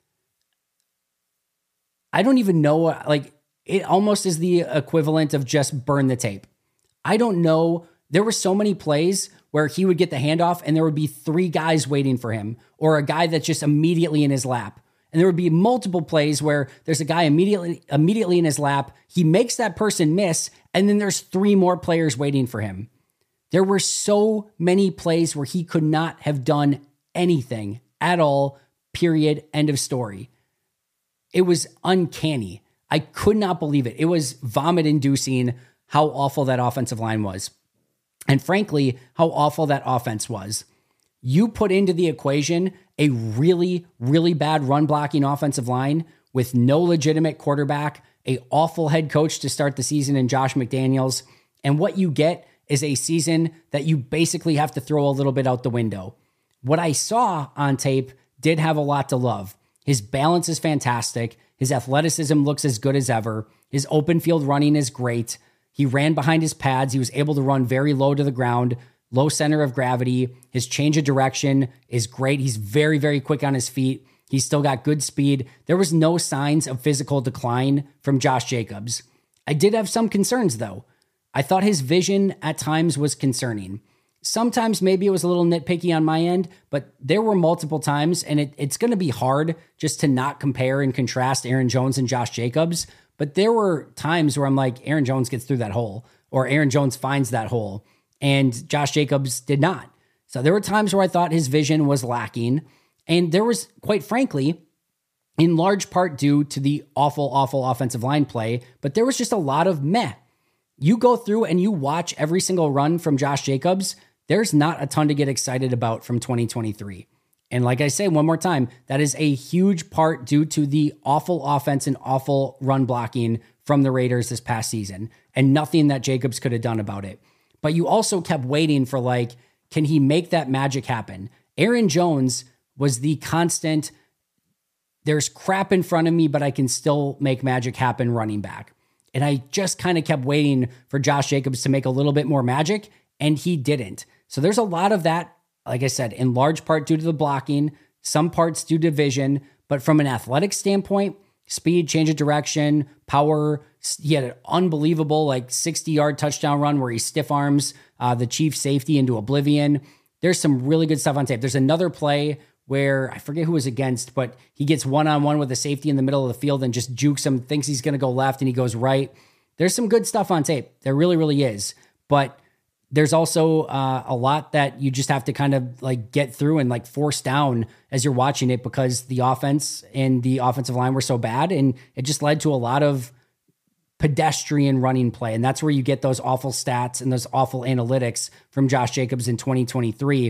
I don't even know, like it almost is the equivalent of just burn the tape. I don't know. There were so many plays where he would get the handoff and there would be three guys waiting for him or a guy that's just immediately in his lap. And there would be multiple plays where there's a guy immediately immediately in his lap. He makes that person miss, and then there's three more players waiting for him. There were so many plays where he could not have done anything at all, period, end of story. It was uncanny. I could not believe it. It was vomit-inducing how awful that offensive line was. And frankly, how awful that offense was. You put into the equation a really, really bad run blocking offensive line with no legitimate quarterback, a awful head coach to start the season in Josh McDaniels, and what you get is a season that you basically have to throw a little bit out the window. What I saw on tape did have a lot to love. His balance is fantastic. His athleticism looks as good as ever. His open field running is great. He ran behind his pads. He was able to run very low to the ground. low center of gravity. His change of direction is great. He's very, very quick on his feet. He's still got good speed. There was no signs of physical decline from Josh Jacobs. I did have some concerns, though. I thought his vision at times was concerning. Sometimes maybe it was a little nitpicky on my end, but there were multiple times, and it, it's going to be hard just to not compare and contrast Aaron Jones and Josh Jacobs. But there were times where I'm like, Aaron Jones gets through that hole, or Aaron Jones finds that hole, and Josh Jacobs did not. So there were times where I thought his vision was lacking, and there was, quite frankly, in large part due to the awful, awful offensive line play, but there was just a lot of meh. You go through and you watch every single run from Josh Jacobs, there's not a ton to get excited about from twenty twenty-three. And like I say one more time, that is a huge part due to the awful offense and awful run blocking from the Raiders this past season, and nothing that Jacobs could have done about it. But you also kept waiting for, like, can he make that magic happen? Aaron Jones was the constant, there's crap in front of me, but I can still make magic happen running back. And I just kind of kept waiting for Josh Jacobs to make a little bit more magic, and he didn't. So there's a lot of that, like I said, in large part due to the blocking, some parts due to vision, but from an athletic standpoint, speed, change of direction, power, he had an unbelievable like sixty-yard touchdown run where he stiff arms uh, the Chiefs safety into oblivion. There's some really good stuff on tape. There's another play where I forget who was against, but he gets one-on-one with a safety in the middle of the field and just jukes him, thinks he's going to go left, and he goes right. There's some good stuff on tape. There really, really is. But there's also uh, a lot that you just have to kind of like get through and like force down as you're watching it, because the offense and the offensive line were so bad, and it just led to a lot of pedestrian running play. And that's where you get those awful stats and those awful analytics from Josh Jacobs in twenty twenty-three.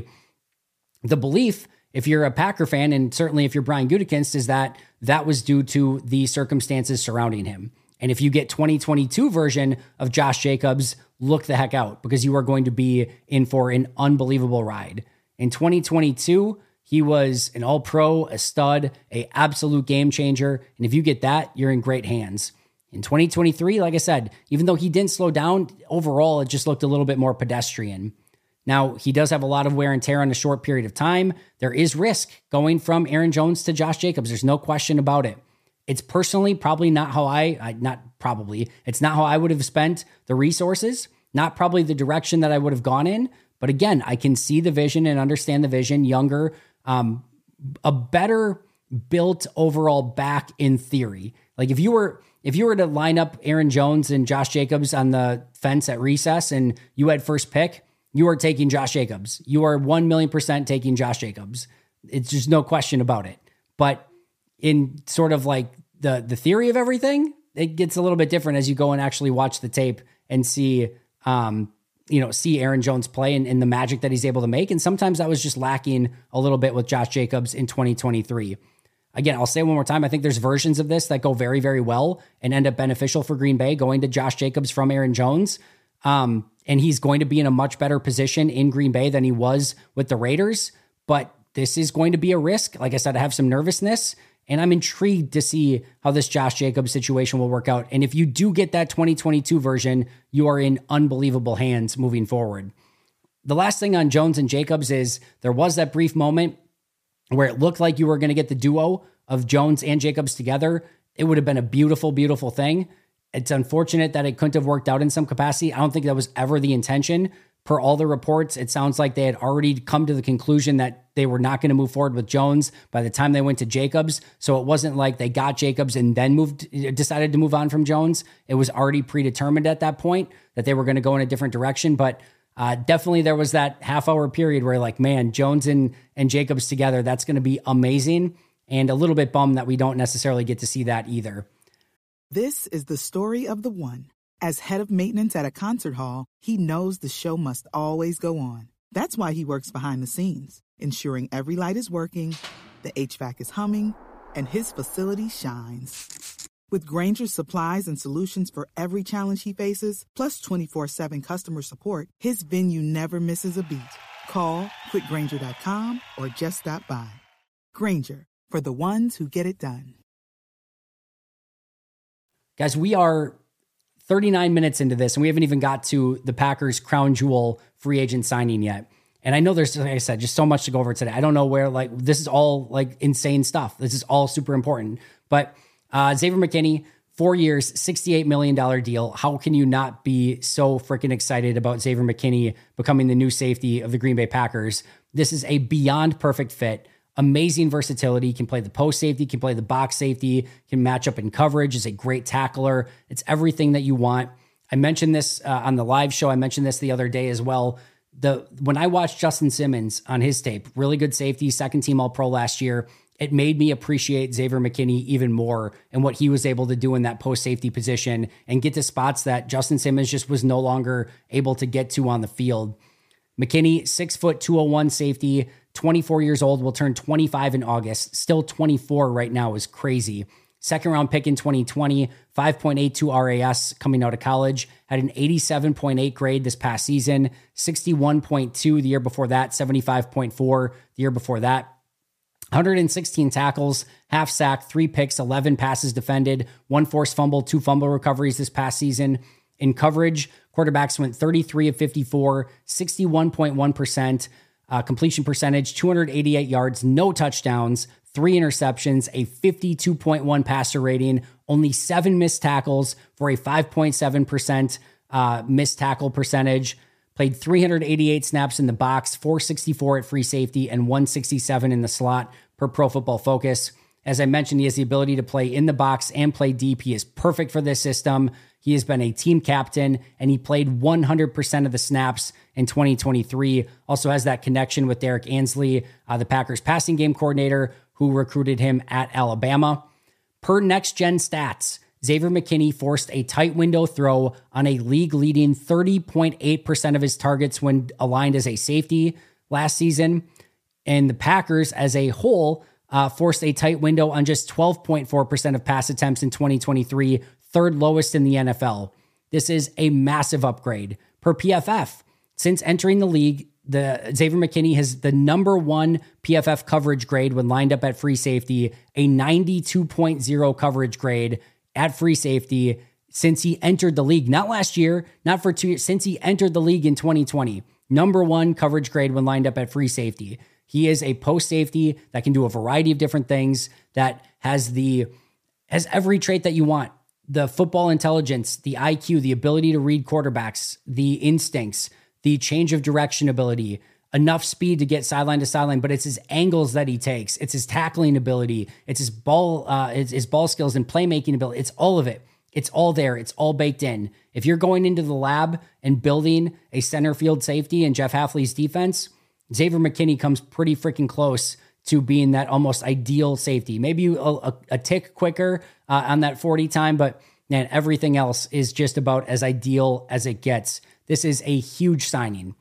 The belief, if you're a Packer fan, and certainly if you're Brian Gutekunst, is that that was due to the circumstances surrounding him. And if you get twenty twenty-two version of Josh Jacobs, look the heck out, because you are going to be in for an unbelievable ride. In twenty twenty-two, he was an all-pro, a stud, a absolute game changer. And if you get that, you're in great hands. In twenty twenty-three, like I said, even though he didn't slow down, overall, it just looked a little bit more pedestrian. Now, he does have a lot of wear and tear in a short period of time. There is risk going from Aaron Jones to Josh Jacobs. There's no question about it. It's personally probably not how I, I not probably, it's not how I would have spent the resources, not probably the direction that I would have gone in. But again, I can see the vision and understand the vision, younger, um, a better built overall back in theory. Like if you were, if you were to line up Aaron Jones and Josh Jacobs on the fence at recess and you had first pick, you are taking Josh Jacobs. You are one million percent taking Josh Jacobs. It's just no question about it. But in sort of like the, the theory of everything, it gets a little bit different as you go and actually watch the tape and see, um, you know, see Aaron Jones play and, and the magic that he's able to make. And sometimes that was just lacking a little bit with Josh Jacobs in twenty twenty-three. Again, I'll say one more time, I think there's versions of this that go very, very well and end up beneficial for Green Bay, going to Josh Jacobs from Aaron Jones. Um, and he's going to be in a much better position in Green Bay than he was with the Raiders. But this is going to be a risk. Like I said, I have some nervousness, and I'm intrigued to see how this Josh Jacobs situation will work out. And if you do get that twenty twenty-two version, you are in unbelievable hands moving forward. The last thing on Jones and Jacobs is there was that brief moment where it looked like you were going to get the duo of Jones and Jacobs together. It would have been a beautiful, beautiful thing. It's unfortunate that it couldn't have worked out in some capacity. I don't think that was ever the intention. Per all the reports, it sounds like they had already come to the conclusion that they were not going to move forward with Jones by the time they went to Jacobs. So it wasn't like they got Jacobs and then moved, decided to move on from Jones. It was already predetermined at that point that they were going to go in a different direction. But uh, definitely there was that half hour period where like, man, Jones and, and Jacobs together, that's going to be amazing. And a little bit bummed that we don't necessarily get to see that either. This is the story of the one. As head of maintenance at a concert hall, he knows the show must always go on. That's why he works behind the scenes, ensuring every light is working, the H V A C is humming, and his facility shines. With Grainger's supplies and solutions for every challenge he faces, plus twenty-four seven customer support, his venue never misses a beat. Call quick grainger dot com or just stop by. Grainger, for the ones who get it done. Guys, we are thirty-nine minutes into this, and we haven't even got to the Packers' crown jewel free agent signing yet. And I know there's, like I said, just so much to go over today. I don't know where, like, this is all like insane stuff. This is all super important. But uh, Xavier McKinney, four years, sixty-eight million dollars deal. How can you not be so freaking excited about Xavier McKinney becoming the new safety of the Green Bay Packers? This is a beyond perfect fit. Amazing versatility. Can play the post safety, can play the box safety, can match up in coverage, is a great tackler. It's everything that you want. I mentioned this uh, on the live show. I mentioned this the other day as well. The when I watched Justin Simmons on his tape, really good safety, second team All-Pro last year, it made me appreciate Xavier McKinney even more and what he was able to do in that post safety position and get to spots that Justin Simmons just was no longer able to get to on the field. McKinney, six foot, two oh one safety, twenty-four years old, will turn twenty-five in August. Still twenty-four right now is crazy. Second round pick in twenty twenty, five point eight two R A S coming out of college, had an eighty-seven point eight grade this past season, sixty-one point two the year before that, seventy-five point four the year before that. one hundred sixteen tackles, half sack, three picks, eleven passes defended, one forced fumble, two fumble recoveries this past season. In coverage, quarterbacks went thirty-three of fifty-four, sixty-one point one percent uh, completion percentage, two hundred eighty-eight yards, no touchdowns, three interceptions, a fifty-two point one passer rating, only seven missed tackles for a five point seven percent uh, missed tackle percentage. Played three hundred eighty-eight snaps in the box, four sixty-four at free safety, and one sixty-seven in the slot per Pro Football Focus. As I mentioned, he has the ability to play in the box and play deep. He is perfect for this system. He has been a team captain, and he played one hundred percent of the snaps in twenty twenty-three. Also has that connection with Derek Ansley, uh, the Packers passing game coordinator, who recruited him at Alabama. Per Next Gen Stats, Xavier McKinney forced a tight window throw on a league-leading thirty point eight percent of his targets when aligned as a safety last season. And the Packers as a whole uh, forced a tight window on just twelve point four percent of pass attempts in twenty twenty-three, third lowest in the N F L. This is a massive upgrade. Per P F F, since entering the league, the Xavier McKinney has the number one P F F coverage grade when lined up at free safety, a ninety-two point oh coverage grade at free safety since he entered the league. Not last year, not for two years, since he entered the league in twenty twenty. Number one coverage grade when lined up at free safety. He is a post safety that can do a variety of different things, that has the has every trait that you want. The football intelligence, the I Q, the ability to read quarterbacks, the instincts, the change of direction ability, enough speed to get sideline to sideline, but it's his angles that he takes. It's his tackling ability. It's his ball, uh, it's his ball skills and playmaking ability. It's all of it. It's all there. It's all baked in. If you're going into the lab and building a center field safety in Jeff Hafley's defense, Xavier McKinney comes pretty freaking close to being that almost ideal safety. Maybe a, a, a tick quicker uh, on that forty time, but man, everything else is just about as ideal as it gets. This is a huge signing.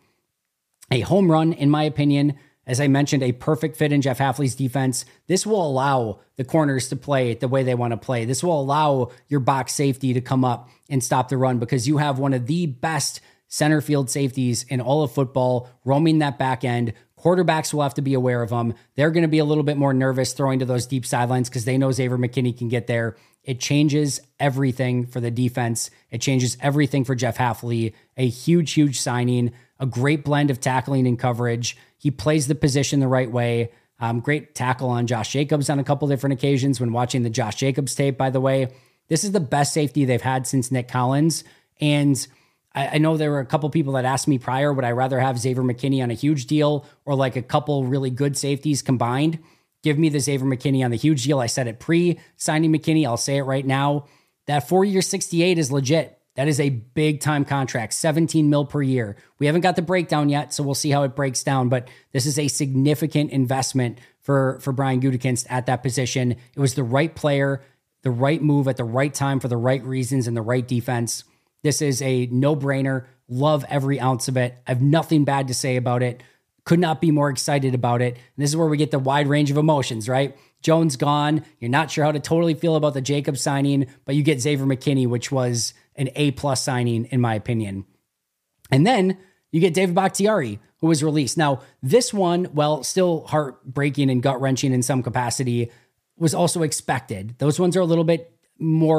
A home run, in my opinion. As I mentioned, a perfect fit in Jeff Hafley's defense. This will allow the corners to play the way they want to play. This will allow your box safety to come up and stop the run because you have one of the best center field safeties in all of football roaming that back end. Quarterbacks will have to be aware of them. They're going to be a little bit more nervous throwing to those deep sidelines because they know Xavier McKinney can get there. It changes everything for the defense. It changes everything for Jeff Hafley. A huge, huge signing. A great blend of tackling and coverage. He plays the position the right way. Um, great tackle on Josh Jacobs on a couple different occasions when watching the Josh Jacobs tape, by the way. This is the best safety they've had since Nick Collins. And I, I know there were a couple people that asked me prior, would I rather have Xavier McKinney on a huge deal or like a couple really good safeties combined? Give me the Xavier McKinney on the huge deal. I said it pre-signing McKinney. I'll say it right now. That four-year sixty-eight is legit. That is a big-time contract, seventeen mil per year. We haven't got the breakdown yet, so we'll see how it breaks down, but this is a significant investment for, for Brian Gutekunst at that position. It was the right player, the right move at the right time for the right reasons and the right defense. This is a no-brainer. Love every ounce of it. I have nothing bad to say about it. Could not be more excited about it. And this is where we get the wide range of emotions, right? Jones gone. You're not sure how to totally feel about the Jacobs signing, but you get Xavier McKinney, which was an A-plus signing, in my opinion. And then you get David Bakhtiari, who was released. Now, this one, well, still heartbreaking and gut-wrenching in some capacity, was also expected. Those ones are a little bit more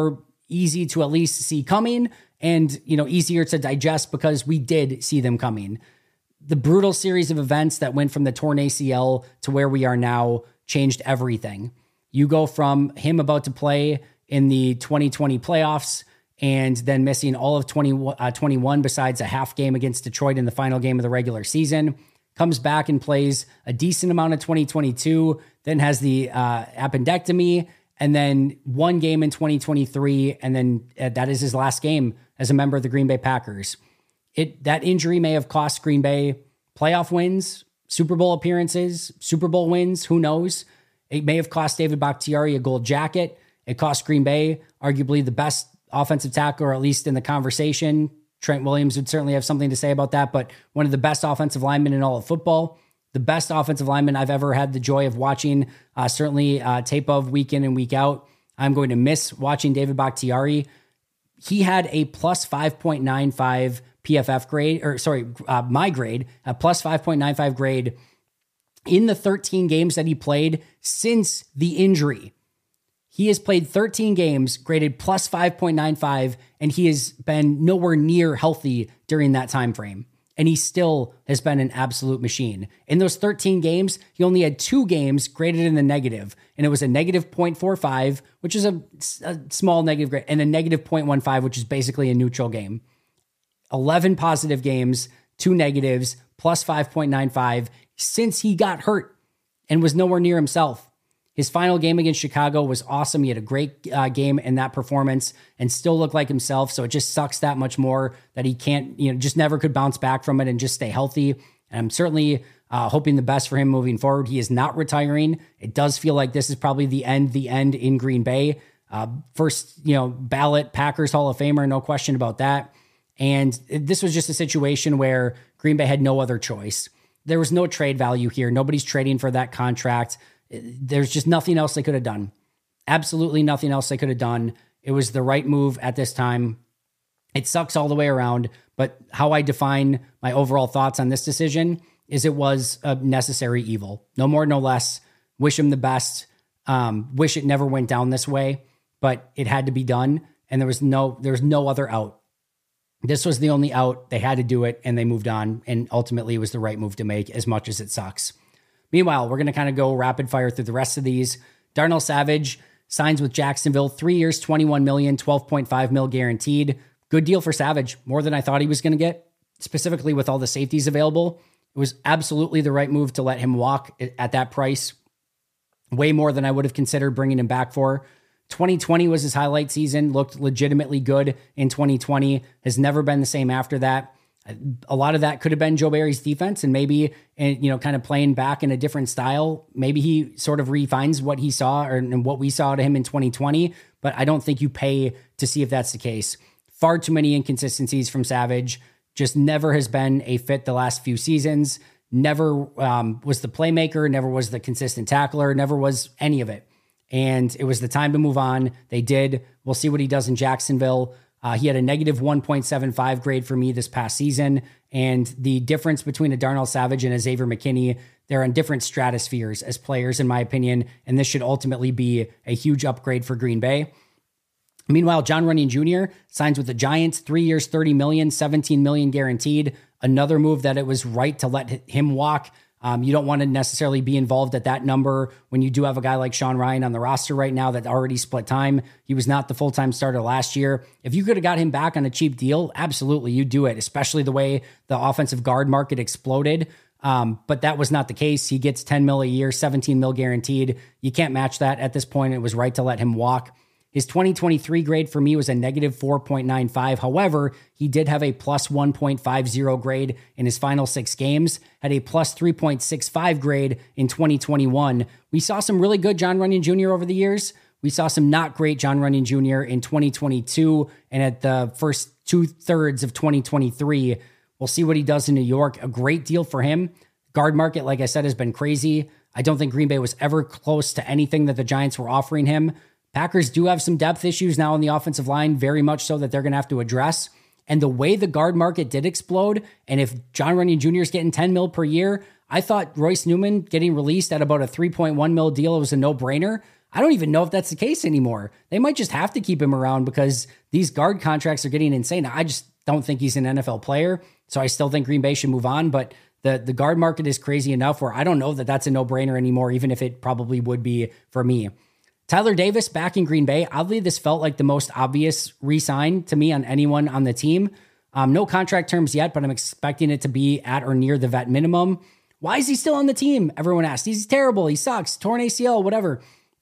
easy to at least see coming and, you know, easier to digest because we did see them coming. The brutal series of events that went from the torn A C L to where we are now changed everything. You go from him about to play in the twenty twenty playoffs and then missing all of twenty twenty-one besides a half game against Detroit in the final game of the regular season, comes back and plays a decent amount of twenty twenty-two, then has the uh, appendectomy, and then one game in twenty twenty-three, and then uh, that is his last game as a member of the Green Bay Packers. It that injury may have cost Green Bay playoff wins, Super Bowl appearances, Super Bowl wins, who knows? It may have cost David Bakhtiari a gold jacket. It cost Green Bay arguably the best offensive tackle, or at least in the conversation. Trent Williams would certainly have something to say about that, but one of the best offensive linemen in all of football, the best offensive lineman I've ever had the joy of watching, uh, certainly uh, tape of week in and week out. I'm going to miss watching David Bakhtiari. He had a plus five point nine five P F F grade, or sorry, uh, my grade, a plus five point nine five grade in the thirteen games that he played since the injury. He has played thirteen games, graded plus five point nine five, and he has been nowhere near healthy during that time frame. And he still has been an absolute machine. In those thirteen games, he only had two games graded in the negative, and it was a negative zero point four five, which is a, a small negative grade, and a negative zero point one five, which is basically a neutral game. eleven positive games, two negatives, plus five point nine five since he got hurt and was nowhere near himself. His final game against Chicago was awesome. He had a great uh, game in that performance and still looked like himself. So it just sucks that much more that he can't, you know, just never could bounce back from it and just stay healthy. And I'm certainly uh, hoping the best for him moving forward. He is not retiring. It does feel like this is probably the end, the end in Green Bay. Uh, first, you know, ballot Packers Hall of Famer, no question about that. And this was just a situation where Green Bay had no other choice. There was no trade value here. Nobody's trading for that contract. There's just nothing else they could have done. Absolutely nothing else they could have done. It was the right move at this time. It sucks all the way around, but how I define my overall thoughts on this decision is it was a necessary evil. No more, no less. Wish him the best. Um, wish it never went down this way, but it had to be done, and there was no, there was no other out. This was the only out. They had to do it, and they moved on, and ultimately it was the right move to make, as much as it sucks. Meanwhile, we're going to kind of go rapid fire through the rest of these. Darnell Savage signs with Jacksonville, three years, twenty-one million dollars, twelve point five mil guaranteed. Good deal for Savage, more than I thought he was going to get, specifically with all the safeties available. It was absolutely the right move to let him walk at that price. Way more than I would have considered bringing him back for. twenty twenty was his highlight season, looked legitimately good in twenty twenty, has never been the same after that. A lot of that could have been Joe Barry's defense and maybe, you know, kind of playing back in a different style. Maybe he sort of refines what he saw or and what we saw to him in twenty twenty, but I don't think you pay to see if that's the case. Far too many inconsistencies from Savage. Just never has been a fit the last few seasons. Never um, was the playmaker, never was the consistent tackler, never was any of it. And it was the time to move on. They did. We'll see what he does in Jacksonville. Uh, he had a negative one point seven five grade for me this past season. And the difference between a Darnell Savage and a Xavier McKinney, they're on different stratospheres as players, in my opinion. And this should ultimately be a huge upgrade for Green Bay. Meanwhile, John Runyan Junior signs with the Giants, three years, thirty million dollars, seventeen million dollars guaranteed. Another move that it was right to let him walk. Um, you don't want to necessarily be involved at that number when you do have a guy like Sean Rhyan on the roster right now that already split time. He was not the full-time starter last year. If you could have got him back on a cheap deal, absolutely, you do it, especially the way the offensive guard market exploded. Um, but that was not the case. He gets ten mil a year, seventeen mil guaranteed. You can't match that at this point. It was right to let him walk. His twenty twenty-three grade for me was a negative four point nine five. However, he did have a plus one point five zero grade in his final six games, had a plus three point six five grade in twenty twenty-one. We saw some really good John Runyan Junior over the years. We saw some not great John Runyan Junior in twenty twenty-two and at the first two thirds of twenty twenty-three. We'll see what he does in New York. A great deal for him. Guard market, like I said, has been crazy. I don't think Green Bay was ever close to anything that the Giants were offering him. Packers do have some depth issues now on the offensive line, very much so, that they're going to have to address. And the way the guard market did explode, and if John Runyan Junior is getting ten mil per year, I thought Royce Newman getting released at about a three point one mil deal was a no-brainer. I don't even know if that's the case anymore. They might just have to keep him around because these guard contracts are getting insane. I just don't think he's an N F L player, so I still think Green Bay should move on, but the, the guard market is crazy enough where I don't know that that's a no-brainer anymore, even if it probably would be for me. Tyler Davis back in Green Bay. Oddly, this felt like the most obvious re-sign to me on anyone on the team. Um, no contract terms yet, but I'm expecting it to be at or near the vet minimum. Why is he still on the team? Everyone asked. He's terrible. He sucks. Torn A C L, whatever.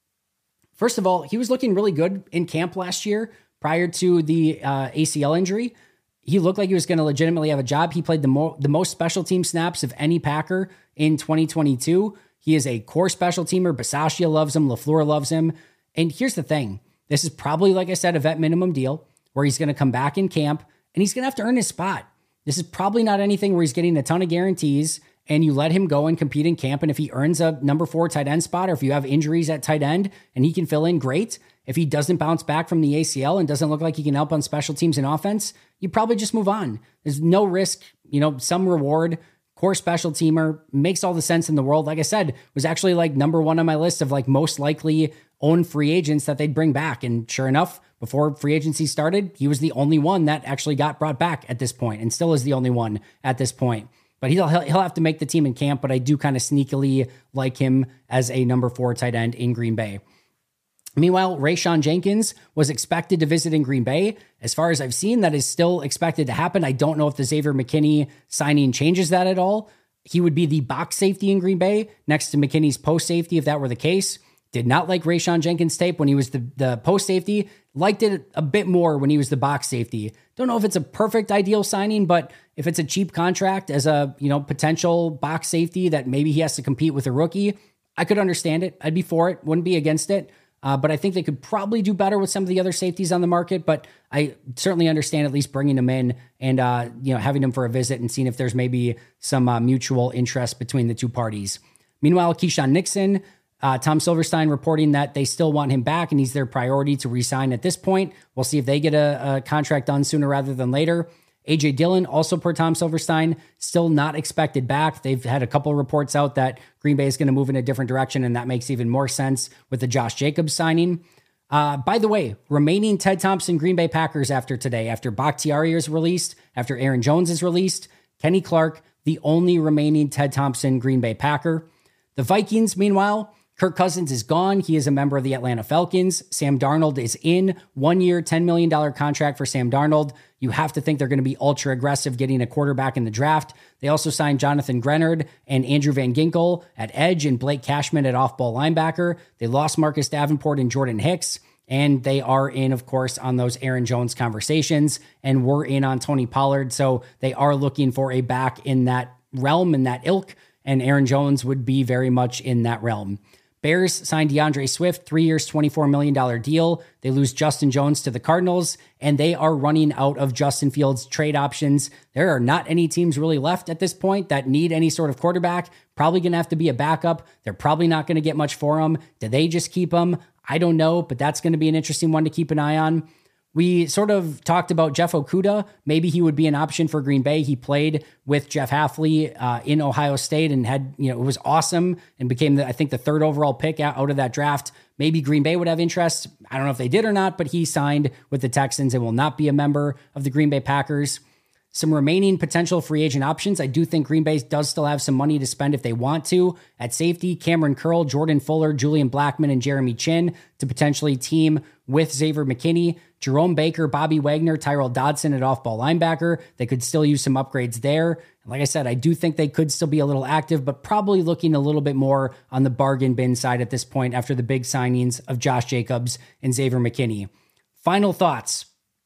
First of all, he was looking really good in camp last year prior to the uh, A C L injury. He looked like he was going to legitimately have a job. He played the, mo- the most special team snaps of any Packer in twenty twenty-two. He is a core special teamer. Bisaccia loves him. LaFleur loves him. And here's the thing. This is probably, like I said, a vet minimum deal where he's going to come back in camp and he's going to have to earn his spot. This is probably not anything where he's getting a ton of guarantees and you let him go and compete in camp. And if he earns a number four tight end spot, or if you have injuries at tight end and he can fill in, great. If he doesn't bounce back from the A C L and doesn't look like he can help on special teams and offense, you probably just move on. There's no risk, you know, some reward. Core special teamer, makes all the sense in the world. Like I said, was actually like number one on my list of like most likely owned free agents that they'd bring back. And sure enough, before free agency started, he was the only one that actually got brought back at this point and still is the only one at this point. But he'll, he'll have to make the team in camp, but I do kind of sneakily like him as a number four tight end in Green Bay. Meanwhile, Rayshawn Jenkins was expected to visit in Green Bay. As far as I've seen, that is still expected to happen. I don't know if the Xavier McKinney signing changes that at all. He would be the box safety in Green Bay next to McKinney's post safety if that were the case. Did not like Rayshawn Jenkins' tape when he was the, the post safety. Liked it a bit more when he was the box safety. Don't know if it's a perfect ideal signing, but if it's a cheap contract as a, you know, potential box safety that maybe he has to compete with a rookie, I could understand it. I'd be for it. Wouldn't be against it. Uh, but I think they could probably do better with some of the other safeties on the market. But I certainly understand at least bringing them in and uh, you know, having them for a visit and seeing if there's maybe some uh, mutual interest between the two parties. Meanwhile, Keyshawn Nixon, uh, Tom Silverstein reporting that they still want him back and he's their priority to re-sign at this point. We'll see if they get a, a contract done sooner rather than later. A J Dillon, also per Tom Silverstein, still not expected back. They've had a couple of reports out that Green Bay is going to move in a different direction, and that makes even more sense with the Josh Jacobs signing. Uh, by the way, remaining Ted Thompson Green Bay Packers after today, after Bakhtiari is released, after Aaron Jones is released, Kenny Clark, the only remaining Ted Thompson Green Bay Packer. The Vikings, meanwhile, Kirk Cousins is gone. He is a member of the Atlanta Falcons. Sam Darnold is in. One year, ten million dollars contract for Sam Darnold. You have to think they're going to be ultra aggressive getting a quarterback in the draft. They also signed Jonathan Grenard and Andrew Van Ginkel at edge and Blake Cashman at off-ball linebacker. They lost Marcus Davenport and Jordan Hicks. And they are in, of course, on those Aaron Jones conversations. And we're in on Tony Pollard. So they are looking for a back in that realm, in that ilk. And Aaron Jones would be very much in that realm. Bears signed DeAndre Swift, three years, twenty-four million dollars deal. They lose Justin Jones to the Cardinals, and they are running out of Justin Fields trade options. There are not any teams really left at this point that need any sort of quarterback. Probably going to have to be a backup. They're probably not going to get much for him. Do they just keep him? I don't know, but that's going to be an interesting one to keep an eye on. We sort of talked about Jeff Okudah. Maybe he would be an option for Green Bay. He played with Jeff Hafley uh, in Ohio State and had, you know, it was awesome and became, the, I think, the third overall pick out, out of that draft. Maybe Green Bay would have interest. I don't know if they did or not, but he signed with the Texans and will not be a member of the Green Bay Packers. Some remaining potential free agent options. I do think Green Bay does still have some money to spend if they want to. At safety, Cameron Curl, Jordan Fuller, Julian Blackmon, and Jeremy Chin to potentially team with Xavier McKinney. Jerome Baker, Bobby Wagner, Tyrell Dodson at off-ball linebacker. They could still use some upgrades there. Like I said, I do think they could still be a little active, but probably looking a little bit more on the bargain bin side at this point after the big signings of Josh Jacobs and Xavier McKinney. Final thoughts.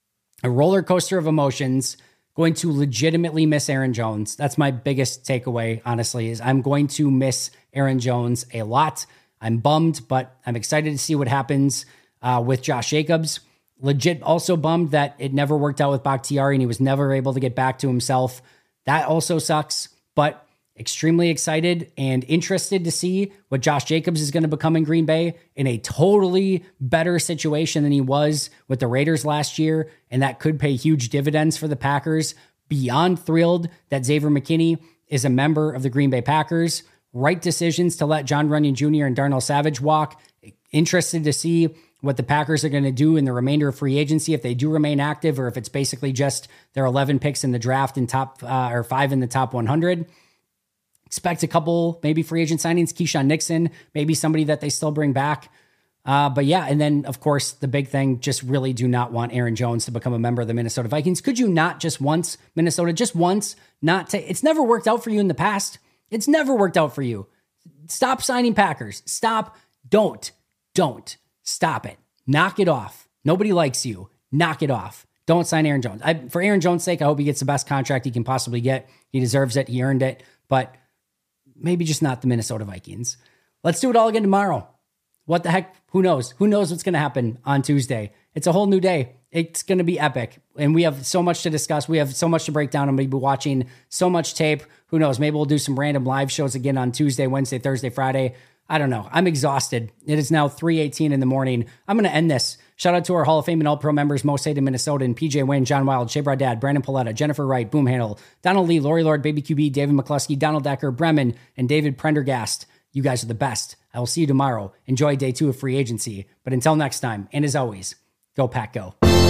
A roller coaster of emotions. Going to legitimately miss Aaron Jones. That's my biggest takeaway, honestly, is I'm going to miss Aaron Jones a lot. I'm bummed, but I'm excited to see what happens uh, with Josh Jacobs. Legit also bummed that it never worked out with Bakhtiari and he was never able to get back to himself. That also sucks, but extremely excited and interested to see what Josh Jacobs is going to become in Green Bay in a totally better situation than he was with the Raiders last year. And that could pay huge dividends for the Packers. Beyond thrilled that Xavier McKinney is a member of the Green Bay Packers. Right decisions to let John Runyon Junior and Darnell Savage walk. interested to see what the Packers are going to do in the remainder of free agency, if they do remain active or if it's basically just their eleven picks in the draft and top uh, or five in the top one hundred. Expect a couple, maybe free agent signings, Keyshawn Nixon, maybe somebody that they still bring back. Uh, but yeah, and then of course, the big thing, just really do not want Aaron Jones to become a member of the Minnesota Vikings. Could you not just once, Minnesota, just once, not to, it's never worked out for you in the past. It's never worked out for you. Stop signing Packers. Stop. Don't, don't. Stop it. Knock it off. Nobody likes you. Knock it off. Don't sign Aaron Jones. I, for Aaron Jones' sake, I hope he gets the best contract he can possibly get. He deserves it. He earned it. But maybe just not the Minnesota Vikings. Let's do it all again tomorrow. What the heck? Who knows? Who knows what's going to happen on Tuesday? It's a whole new day. It's going to be epic. And we have so much to discuss. We have so much to break down. I'm going to be watching so much tape. Who knows? Maybe we'll do some random live shows again on Tuesday, Wednesday, Thursday, Friday. I don't know. I'm exhausted. It is now three eighteen in the morning. I'm going to end this. Shout out to our Hall of Fame and All-Pro members, Mo Said in Minnesota, and P J Wayne, John Wild, Shea Bradad, Brandon Paletta, Jennifer Wright, Boom Handle, Donald Lee, Lori Lord, Baby Q B, David McCluskey, Donald Decker, Bremen, and David Prendergast. You guys are the best. I will see you tomorrow. Enjoy day two of free agency. But until next time, and as always, go Pack Go.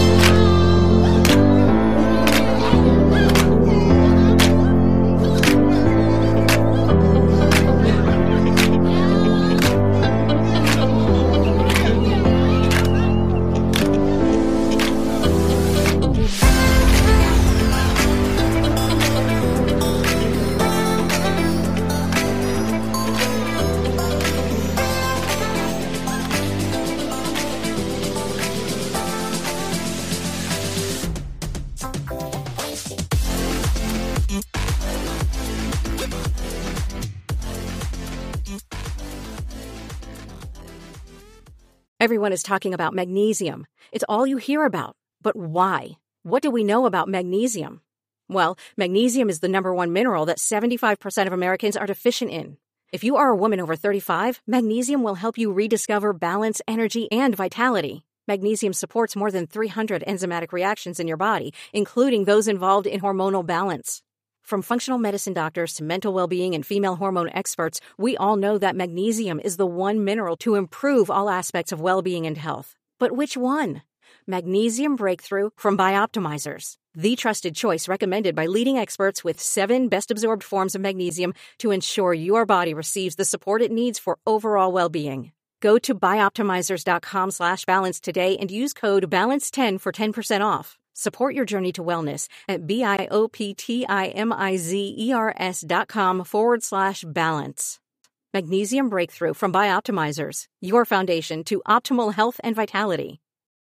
Everyone is talking about magnesium. It's all you hear about. But why? What do we know about magnesium? Well, magnesium is the number one mineral that seventy-five percent of Americans are deficient in. If you are a woman over thirty-five, magnesium will help you rediscover balance, energy, and vitality. Magnesium supports more than three hundred enzymatic reactions in your body, including those involved in hormonal balance. From functional medicine doctors to mental well-being and female hormone experts, we all know that magnesium is the one mineral to improve all aspects of well-being and health. But which one? Magnesium Breakthrough from Bioptimizers, the trusted choice recommended by leading experts with seven best-absorbed forms of magnesium to ensure your body receives the support it needs for overall well-being. Go to bioptimizers.com slash balance today and use code balance ten for ten percent off. Support your journey to wellness at B-I-O-P-T-I-M-I-Z-E-R-S dot com forward slash balance. Magnesium Breakthrough from Bioptimizers, your foundation to optimal health and vitality.